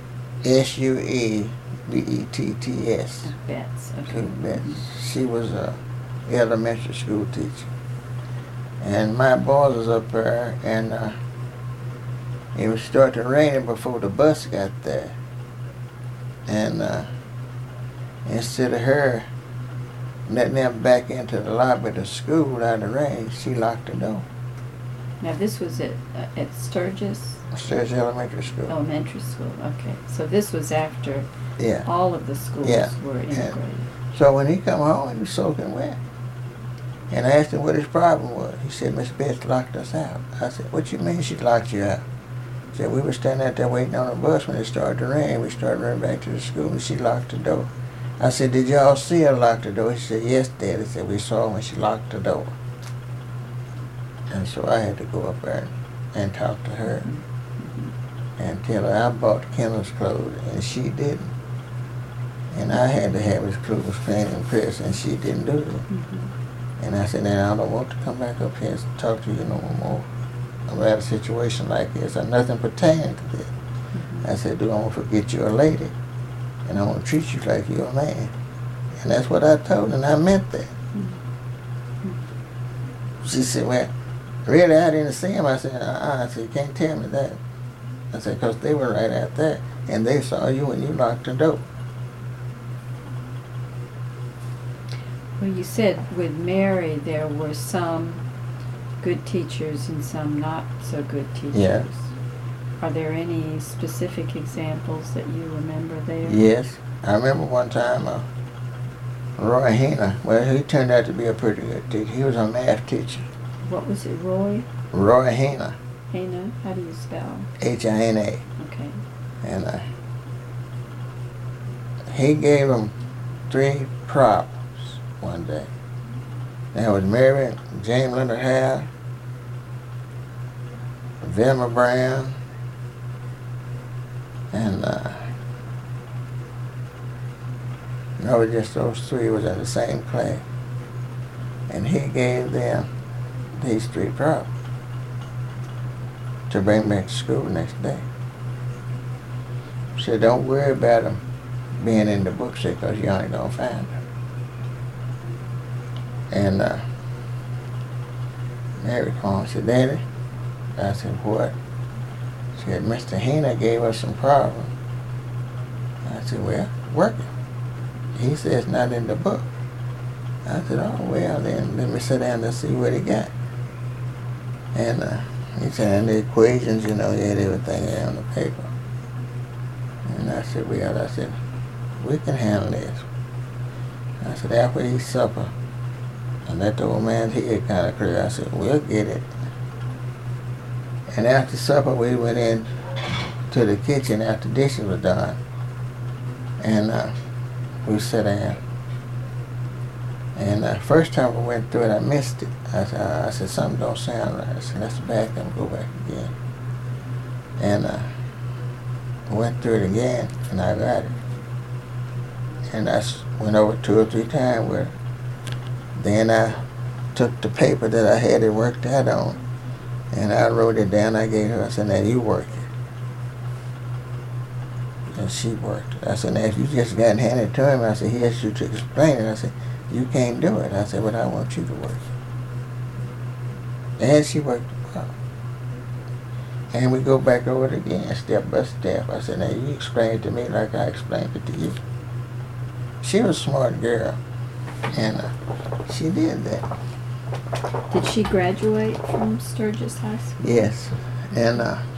S-U-E-B-E-T-T-S. Betts. Okay. Sue Betts. She was a elementary school teacher. And my boys was up there, and it was starting to rain before the bus got there. And instead of her letting them back into the lobby of the school out of the rain, she locked the door. Now this was at Sturgis? Sturgis Elementary School. Elementary school, okay. So this was after all of the schools were integrated. So when he come home, he was soaking wet. And I asked him what his problem was. He said, Miss Betts locked us out. I said, what you mean she locked you out? He said, we were standing out there waiting on the bus when it started to rain. We started running back to the school and she locked the door. I said, did y'all see her lock the door? He said, yes, Dad. He said, we saw her when she locked the door. And so I had to go up there and talk to her and tell her I bought Kendall's clothes and she didn't. And I had to have his clothes cleaned and pressed and she didn't do it. And I said, now I don't want to come back up here and talk to you no more about a situation like this or nothing pertaining to this. I said, I want to forget you're a lady and I want to treat you like you're a man. And that's what I told her, and I meant that. She said, well, really, I didn't see him. I said, I said, you can't tell me that. I said, because they were right out there and they saw you when you locked the door. Well, you said with Mary there were some good teachers and some not so good teachers. Yeah. Are there any specific examples that you remember there? Yes. I remember one time Roy Hina, well, he turned out to be a pretty good teacher. He was a math teacher. What was it, Roy? Roy Hina. Hina? How do you spell? Hina. Okay. And he gave them 3 problems one day. There was Mary, James Leonard Howard, Vilma Brown, and no, just those 3 was in the same class. And he gave them these 3 problems to bring back to school the next day. Said, don't worry about them being in the books because you ain't gonna find them. And Mary called and said, Daddy? I said, what? She said, Mr. Hina gave us some problems. I said, well, work it. He said it's not in the book. I said, oh, well, then let me sit down and see what he got. And he said, and the equations, you know, he had everything there on the paper. And I said, well, we can handle this. I said, after we eat supper, and let the old man's head kind of clear, I said, we'll get it. And after supper, we went in to the kitchen after dishes were done. And we sat down. And first time we went through it, I missed it. I said, something don't sound right. I said, let's back up and go back again. And I went through it again, and I got it. And I went over 2 or 3 times with it. Then I took the paper that I had it worked out on, and I wrote it down. I gave her, I said, now you work it. And she worked it. I said, now if you just got handed to him, I said, he asked you to explain it. I said, you can't do it. I said, but I want you to work it. And she worked the problem. And we go back over it again, step by step. I said, now you explain it to me like I explained it to you. She was a smart girl, and she did that. Did she graduate from Sturgis High School? Yes. And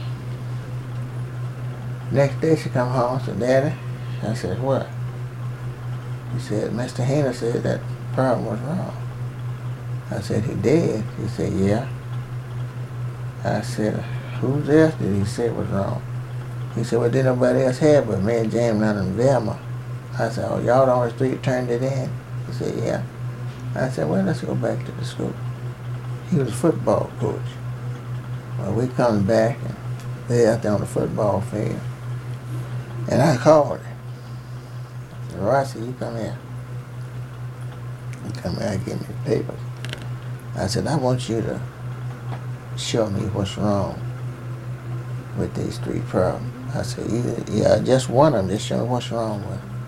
next day she come home and said, Daddy? I said, what? He said, Mr. Hina said that problem was wrong. I said, he did? He said, yeah. I said, whose else did he say was wrong? He said, well, did nobody else have but me and James Leonard and Velma? I said, oh, y'all on the street turned it in? He said, yeah. I said, well, let's go back to the school. He was a football coach. Well, we come back, and they're out there on the football field. And I called him. I said, Rossy, you come here. He come here and give me the papers. I said, I want you to show me what's wrong with these 3 problems. I said, yeah, just one of them, just show me what's wrong with them.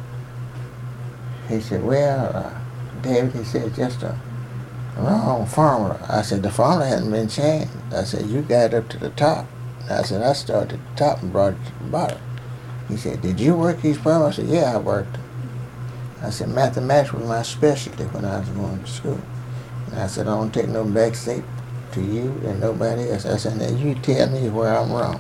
He said, well, David, he said, just a wrong formula. I said, the formula hasn't been changed. I said, you got it up to the top. I said, I started at the top and brought it to the bottom. He said, did you work these problems? I said, yeah, I worked them. I said, mathematics was my specialty when I was going to school. And I said, I don't take no back seat to you and nobody else. I said, now you tell me where I'm wrong.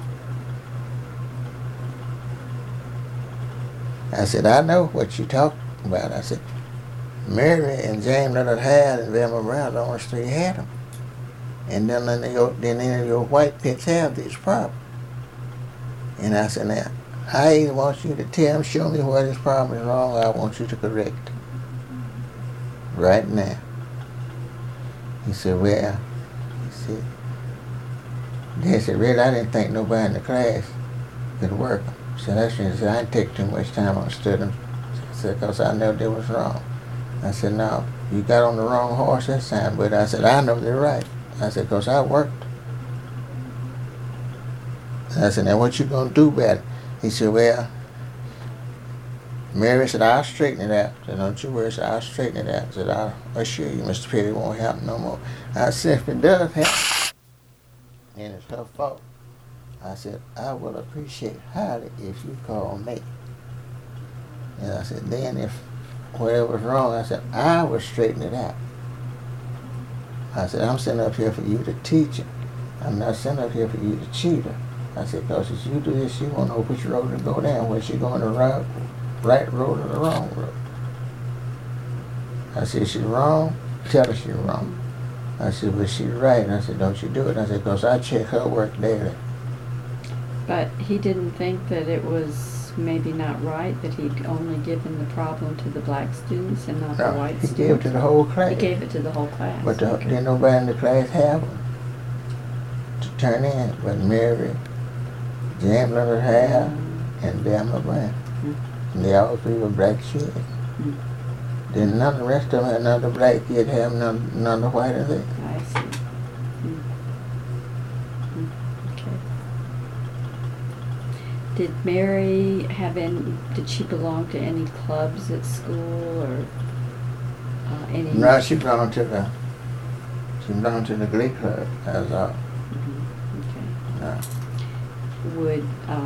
I said, I know what you talked about. I said, Mary and James Leonard Howard and Velma Brown, the only 3 had them. And then any of your white pits have these problems. And I said, now, I either want you to tell them, show me where this problem is wrong, or I want you to correct it. Right now. He said, well, he said, really, I didn't think nobody in the class could work them. So that's when he said, I didn't take too much time on studying. I said, because I know they was wrong. I said, no, you got on the wrong horse this time, but I said, I know they're right. I said, because I worked. I said, now what you going to do about it? He said, well, Mary said, I'll straighten it out. I said, don't you worry. I said, I'll straighten it out. I said, I'll assure you, Mr. Petty, it won't happen no more. I said, if it does happen, and it's her fault, I said, I will appreciate highly if you call me. And I said, then if whatever's wrong, I said, I will straighten it out. I said, I'm sitting up here for you to teach her. I'm not sitting up here for you to cheat her. I said, because if you do this, she won't know which road to go down, whether she going the right road or the wrong road. I said, she's wrong, tell her she's wrong. I said, but she's right. I said, don't you do it. I said, because I check her work daily. But he didn't think that it was maybe not right that he'd only given the problem to the black students and not the white students? He gave it to the whole class. He gave it to the whole class. But didn't nobody in the class have them to turn in. But Mary, James Leonard Hale, and Delma Brown. And they all three were black kids. Then none of the rest of them had another black kid have none of the white of it. I see. Okay. Did Mary did she belong to any clubs at school or any? No, she belonged to the Glee Club. That was all. Okay. No. Would,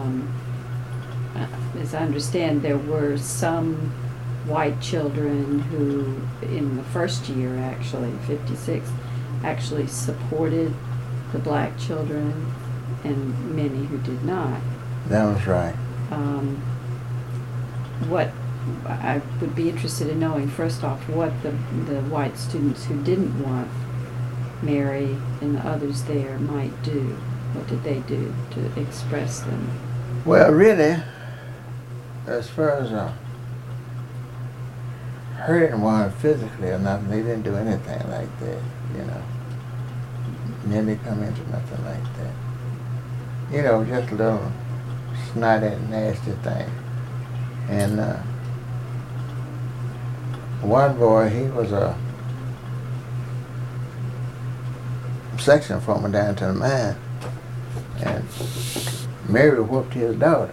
as I understand, there were some white children who, in the first year actually, 56, actually supported the black children, and many who did not. That was right. What I would be interested in knowing, first off, what the white students who didn't want Mary and the others there might do. What did they do to express them? Well, really, as far as hurting one physically or nothing, they didn't do anything like that, you know. Nearly come into nothing like that. You know, just a little snotty, nasty thing. And one boy, he was a section foreman down to the mine, and Mary whooped his daughter.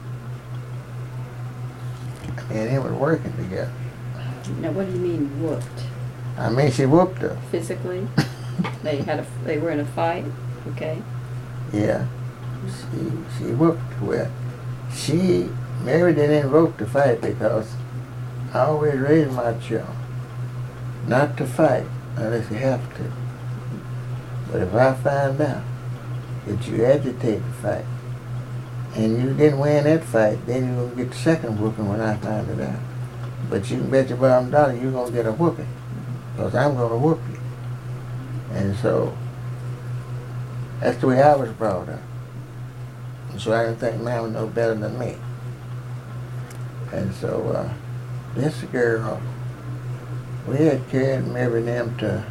And they were working together. Now, what do you mean whooped? I mean, she whooped her. Physically? They were in a fight? Okay. Yeah. She whooped her. Well, Mary didn't invoke the fight because I always raised my children not to fight unless you have to. But if I find out that you agitate the fight and you didn't win that fight, then you're going to get the second whooping when I find it out. But you can bet your bottom dollar you're going to get a whooping because I'm going to whoop you. And so that's the way I was brought up. And so I didn't think mine was no better than me. And so this girl, we had carried Mary and them to,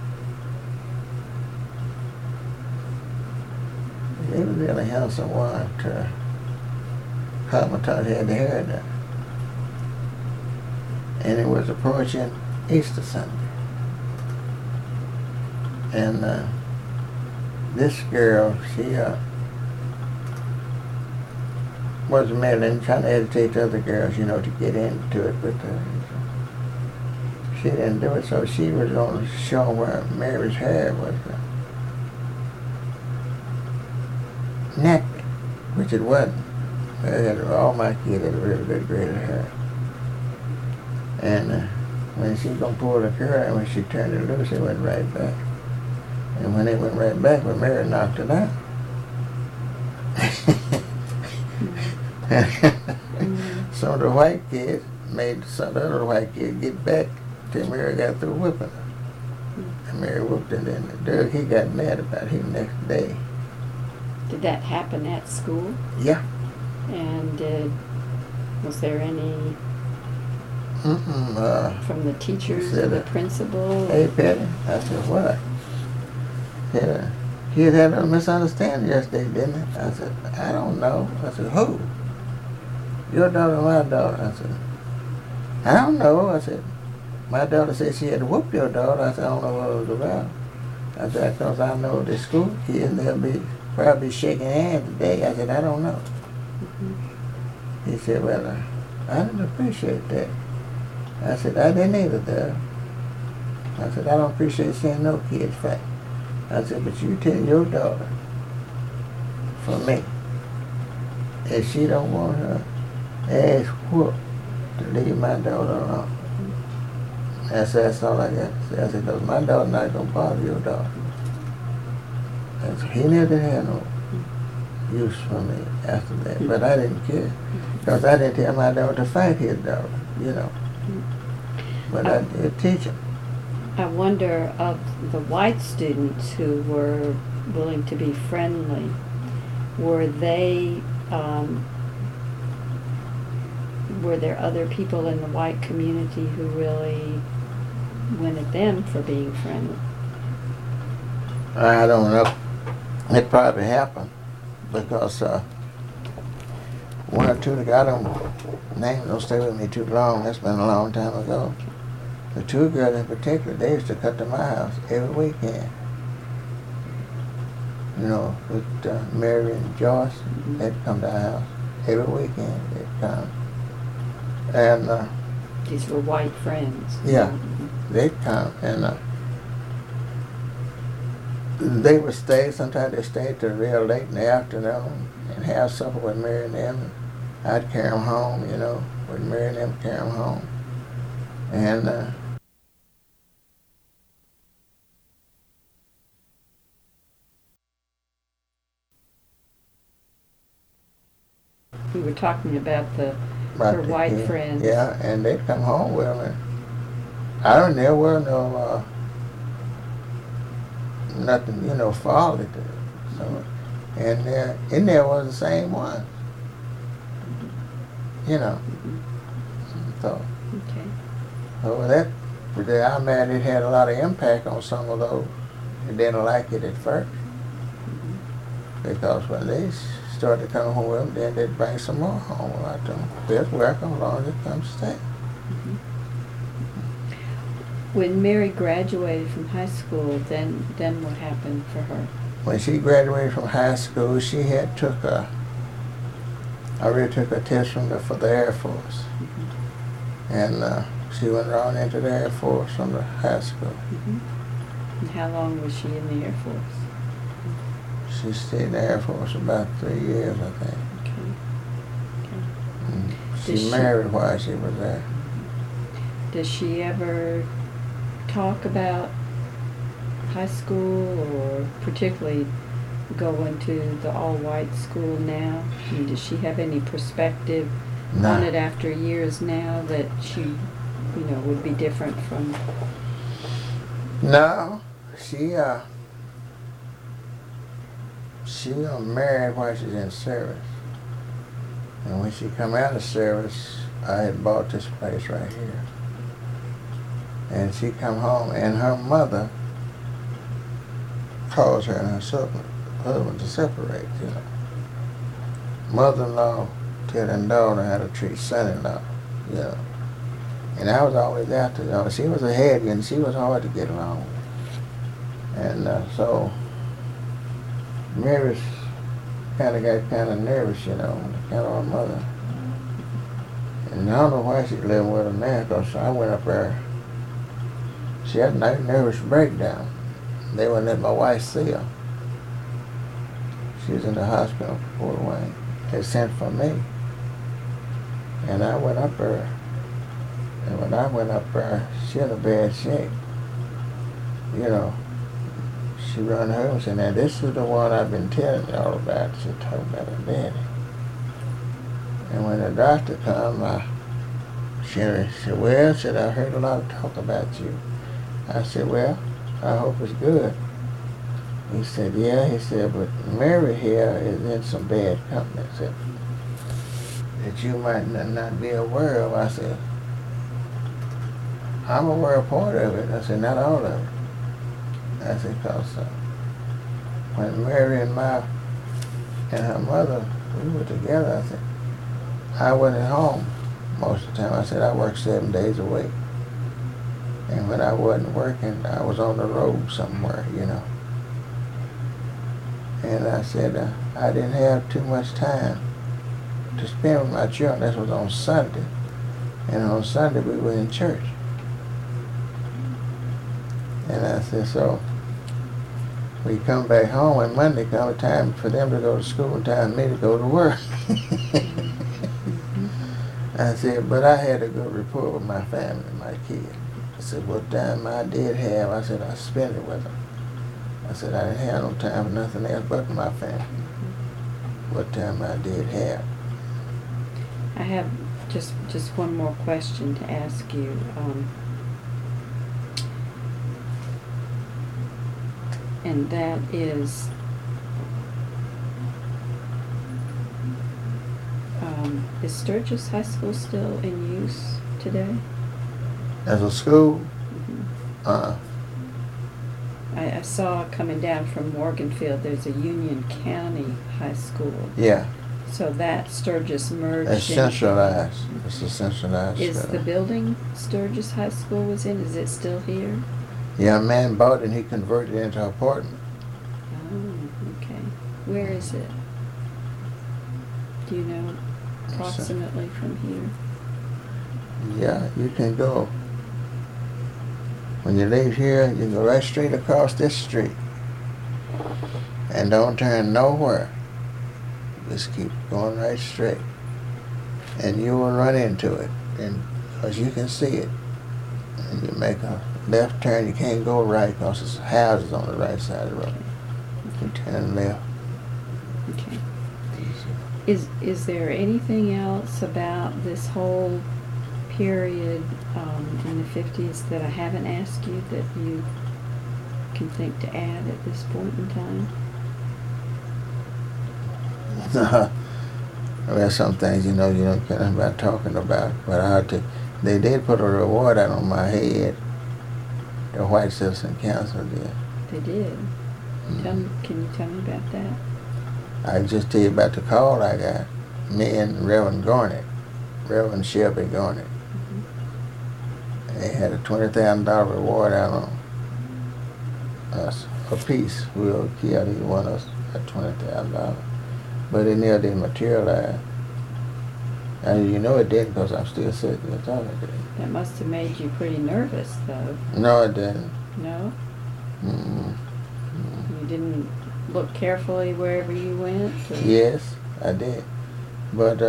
they was really handsome one to Comatose had the hair done. And it was approaching Easter Sunday. And this girl, she was meddling, trying to agitate the other girls, you know, to get into it, but she didn't do it, so she was on the show where Mary's hair was nappy, which it wasn't. All my kids had really good grade of hair. And when she was going to pull the curl, and when she turned it loose, it went right back. And when it went right back, when Mary knocked it out. Some of the white kids made some of the other white kids get back till Mary got through whipping her. And Mary whooped her, and then Doug, he got mad about him the next day. Did that happen at school? Yeah. And was there any from the teachers or the principal? Hey, Petty. I said, what? Yeah. He had a misunderstanding yesterday, didn't he? I said, I don't know. I said, who? Your daughter or my daughter? I said, I don't know. I said, my daughter said she had whooped your daughter. I said, I don't know what it was about. I said, because I know the school kids, they'll probably shaking hands today. I said, I don't know. He said, well, I didn't appreciate that. I said, I didn't either, though. I said, I don't appreciate seeing no kids fight. I said, but you tell your daughter, for me, if she don't want her ass whooped, to leave my daughter alone. That's all I got to say. I said, because my daughter's not going to bother your daughter. I said, he never had no use for me after that. But I didn't care, because I didn't tell my daughter to fight his daughter, you know. But I did teach him. I wonder, of the white students who were willing to be friendly, were there other people in the white community who really went at them for being friendly? I don't know. It probably happened because one or two, I don't name, don't stay with me too long. That's been a long time ago. The two girls in particular, they used to come to my house every weekend. You know, with Mary and Joyce, they'd come to our house every weekend. They'd come, and these were white friends. Yeah, they'd come, and they would stay. Sometimes they stayed till real late in the afternoon and have supper with Mary and them. I'd carry them home, you know, with Mary and them, carry them home, and. We were talking about her white friends. Yeah, and they'd come home with them. I don't know, there were no nothing, you know, folly to it. So, and in there was the same one, you know. So, okay. So I imagine it had a lot of impact on some of those who didn't like it at first, because when they started to come home with them, then they'd bring some more home. I told them, they're welcome as long as they come stay. When Mary graduated from high school, then what happened for her? When she graduated from high school, she had I really took a test for the Air Force. And she went on into the Air Force from the high school. And how long was she in the Air Force? She stayed in the Air Force about 3 years, I think. Okay. She married while she was there. Does she ever talk about high school, or particularly going to the all-white school now? I mean, does she have any perspective on it after years now that she, you know, would be different from? No, she married while she was in service. And when she come out of service, I had bought this place right here. And she come home, and her mother caused her and her husband to separate, you know. Mother-in-law telling daughter how to treat son-in-law, you know. And I was always after her. You know, she was a heavy, and she was hard to get along with. And so Mary's kind of got kind of nervous, you know, kind of her mother. And I don't know why she's living with her now, because I went up there. She had a nervous breakdown. They wouldn't let my wife see her. She was in the hospital for Fort Wayne. They sent for me. And I went up there. And when I went up there, she in a bad shape. You know, she run home and said, now this is the one I've been telling you all about. She told about her daddy. And when the doctor come, she said, well, I heard a lot of talk about you. I said, well, I hope it's good. He said, yeah. He said, but Mary here is in some bad company. He said, that you might not be aware of. I said, I'm aware of part of it. I said, not all of it. I said, because when Mary and her mother, we were together, I said, I wasn't at home most of the time. I said, I worked 7 days a week. And when I wasn't working, I was on the road somewhere, you know. And I said, I didn't have too much time to spend with my children. This was on Sunday. And on Sunday, we were in church. And I said, so we come back home, and Monday comes time for them to go to school and time for me to go to work. I said, but I had a good rapport with my family, my kids. I said, what time I did have, I said, I spent it with them. I said, I didn't have no time for nothing else but my family. what time I did have. I have just one more question to ask you. And that is, is Sturgis High School still in use today? As a school, Mm-hmm. I saw coming down from Morganfield, there's a Union County High School. yeah, So that Sturgis merged it's into- centralized. It's a centralized Is school. the building Sturgis High School was in, is it still here? Yeah, a man bought it and he converted it into an apartment. Oh, okay. Where is it? Do you know approximately from here? Yeah, you can go. When you leave here, you can go right straight across this street. And don't turn nowhere. Just keep going right straight. And you will run into it. And because you can see it. And you make a left turn, you can't go right because there's houses on the right side of the road. You turn left. Okay. Is there anything else about this whole period in the 50s that I haven't asked you that you can think to add at this point in time? There's some things you don't care about talking about, but they did put a reward out on my head. The White Citizen Council did. They did. Can you tell me about that? I can just tell you about the call I got. Me and Reverend Garnett, Reverend Shelby Garnett. They had a $20,000 reward out on us a piece. We were killed. He won us at $20,000. But it never did materialize. And you know it didn't because I'm still sitting there talking to you. That must have made you pretty nervous, though. No, it didn't. No? Mm-mm. You didn't look carefully wherever you went? Or? Yes, I did. But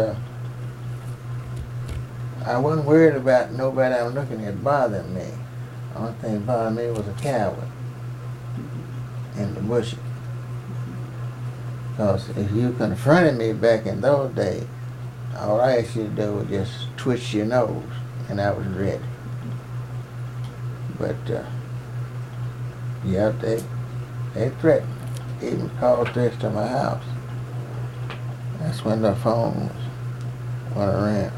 I wasn't worried about nobody I was looking at bothering me. The only thing that bothered me was a coward in the bushes. Because if you confronted me back in those days, all I asked you to do was just twitch your nose, and I was ready. But, yeah, they threatened, even called threats to my house. That's when the phones went around.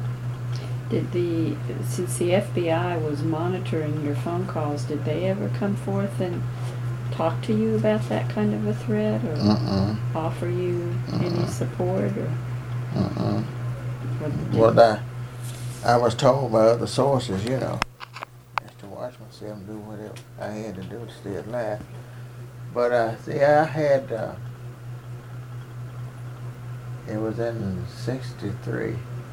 Since the FBI was monitoring your phone calls, did they ever come forth and talk to you about that kind of a threat, or offer you any support, or? Well, I was told by other sources, just to watch myself and do whatever I had to do to stay alive. But see, I had it was in '63.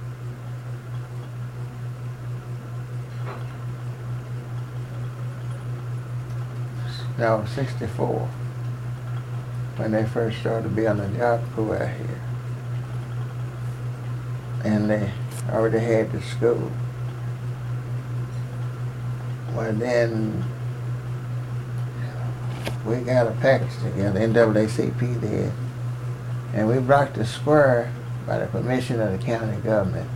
No, '64, when they first started building the job crew out here. And they already had the school. Well, then we got a package together, NAACP did, and we blocked the square by the permission of the county government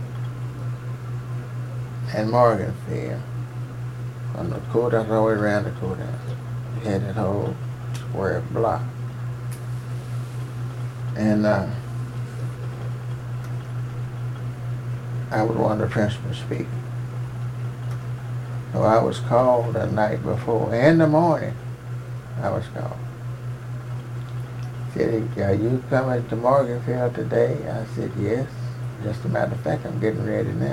and Morganfield, from the courthouse all the way around the courthouse. We had that whole square block. And I was one of the principal speakers. So I was called the night before. In the morning, I was called. Said, "Are you coming to Morganfield today?" I said, "Yes. Just a matter of fact, I'm getting ready now."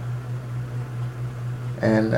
And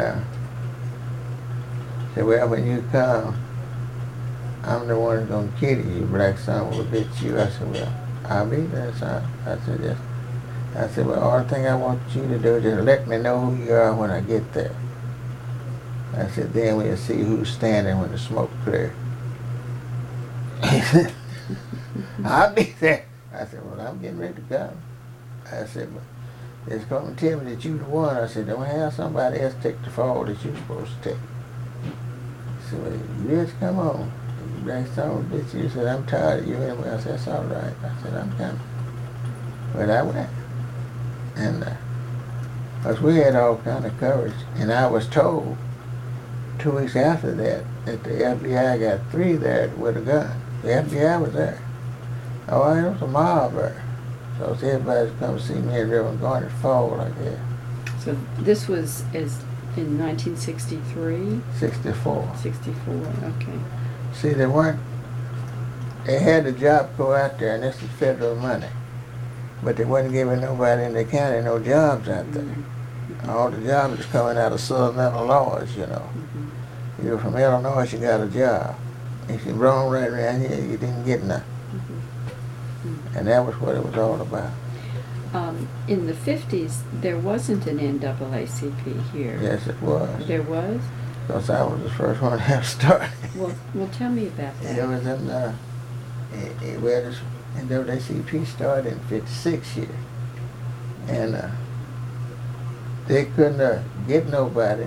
said, "Well, when you come, I'm the one that's going to kill you, you black son of a bitch, you." I said, "Well, I'll be there, son." I said, "Yes." I said, "Well, all the thing I want you to do is just let me know who you are when I get there." I said, "Then we'll see who's standing when the smoke clears." He said, "I'll be there." I said, "Well, I'm getting ready to come." I said, "But it's going to tell me that you're the one." I said, "Don't have somebody else take the fall that you're supposed to take." He said, "Well, you just come on. Blackstone bitch, you said, I'm tired of you anyway. I said, that's all right. I said, I'm coming. But I went. And, because we had all kind of coverage. And I was told 2 weeks after that the FBI got 3 there with a gun. The FBI was there. Oh, it was a mob there. So everybody's come to see me at Reverend Garnet Fall, I guess. So this was in 1963? 64. 64, okay. See, they had the Job Corps out there, and this is federal money. But they wasn't giving nobody in the county no jobs out there. Mm-hmm. All the jobs was coming out of Southern Illinois, you know. Mm-hmm. You were from Illinois, you got a job. If you roamed right around here, you didn't get nothing. Mm-hmm. And that was what it was all about. In the 50s, there wasn't an NAACP here. Yes, it was. There was? Because I was the first one to have started. Well, tell me about that. It was in where this NAACP started in 56 here. And they couldn't get nobody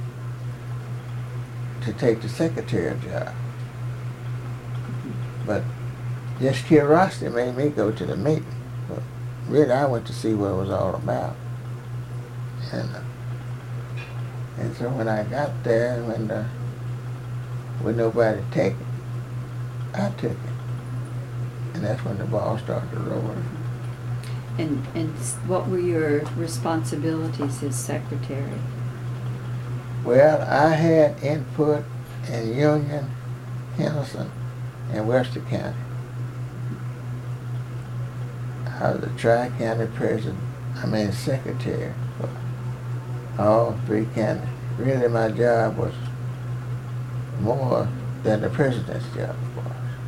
to take the secretary job. But just curiosity made me go to the meeting. But really, I went to see what it was all about. And so when I got there, when nobody take it, I took it. And that's when the ball started rolling. And what were your responsibilities as secretary? Well, I had input in Union, Henderson, and Webster County. I was the Tri-County secretary for all 3 counties. Really, my job was more than the president's job was.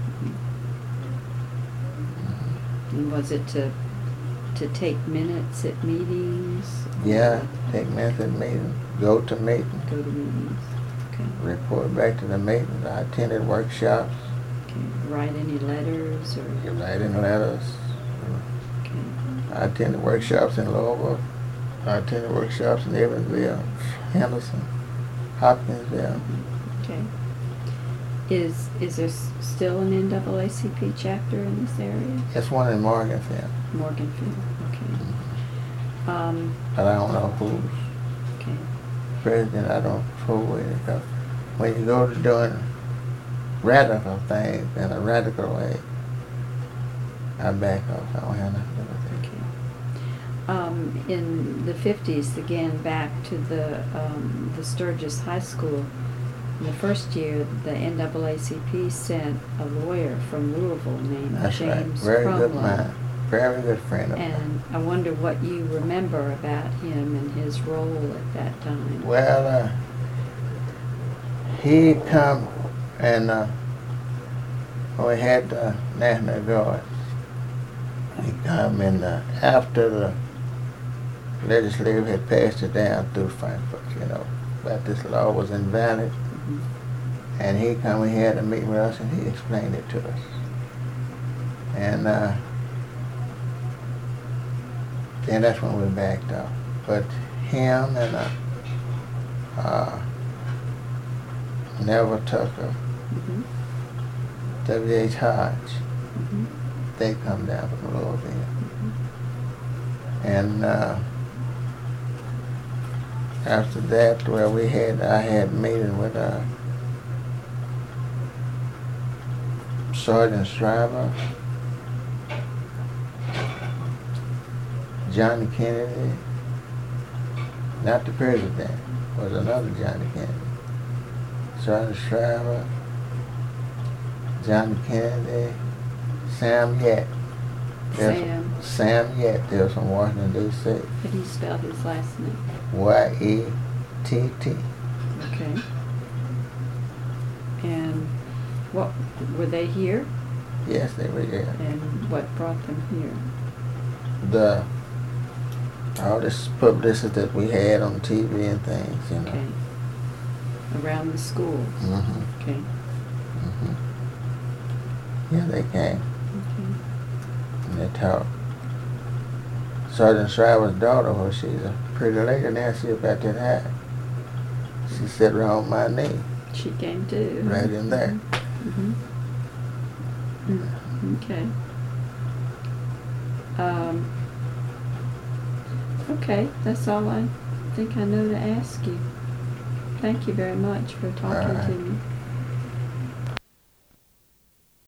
Mm-hmm. And was it to take minutes at meetings? Yeah, take minutes at meetings, go to meetings. Go to meetings, okay. Report back to the meetings. I attended workshops. Okay. Write any letters or? Writing letters. Okay. I attended workshops in Louisville. I attended workshops in Evansville, Henderson, Hopkinsville. Okay. Is there still an NAACP chapter in this area? There's one in Morganfield. Morganfield, okay. Mm-hmm. But I don't know who's president. I don't fool with it. Because when you go to doing radical things in a radical way, I back off. I don't have nothing to do with it. In the 50s, again, back to the Sturgis High School, in the first year, the NAACP sent a lawyer from Louisville named James Very Crumlow. good man. Very good friend of mine. And I wonder what you remember about him and his role at that time. Well, he come and we had the National Guard. He come and after the legislature had passed it down through Frankfurt, you know, that this law was invalid. Mm-hmm. And he come and he had a meeting with us and he explained it to us. And then that's when we backed off. But him and Neville Tucker, mm-hmm. W.H. Hodge, mm-hmm. they come down from Louisville. Mm-hmm. And after that, well, I had a meeting with Sergeant Shriver, Johnny Kennedy, not the president, was another Johnny Kennedy. Sergeant Shriver, Johnny Kennedy, Sam Yett. Sam Yett, they was from Washington, D.C. How do you spell his last name? Y-E-T-T. Okay. And what, were they here? Yes, they were here. And what brought them here? All this publicity that we had on TV and things, you know. Okay. Around the schools? Mm-hmm. Okay. Mm-hmm. Yeah, they came. Okay. And they talked. Sergeant Shriver's daughter, well, she's a pretty lady now, she's about that high. She sat around my knee. She came too. Right in there. Mm-hmm. Okay. Okay, that's all I think I know to ask you. Thank you very much for talking to me.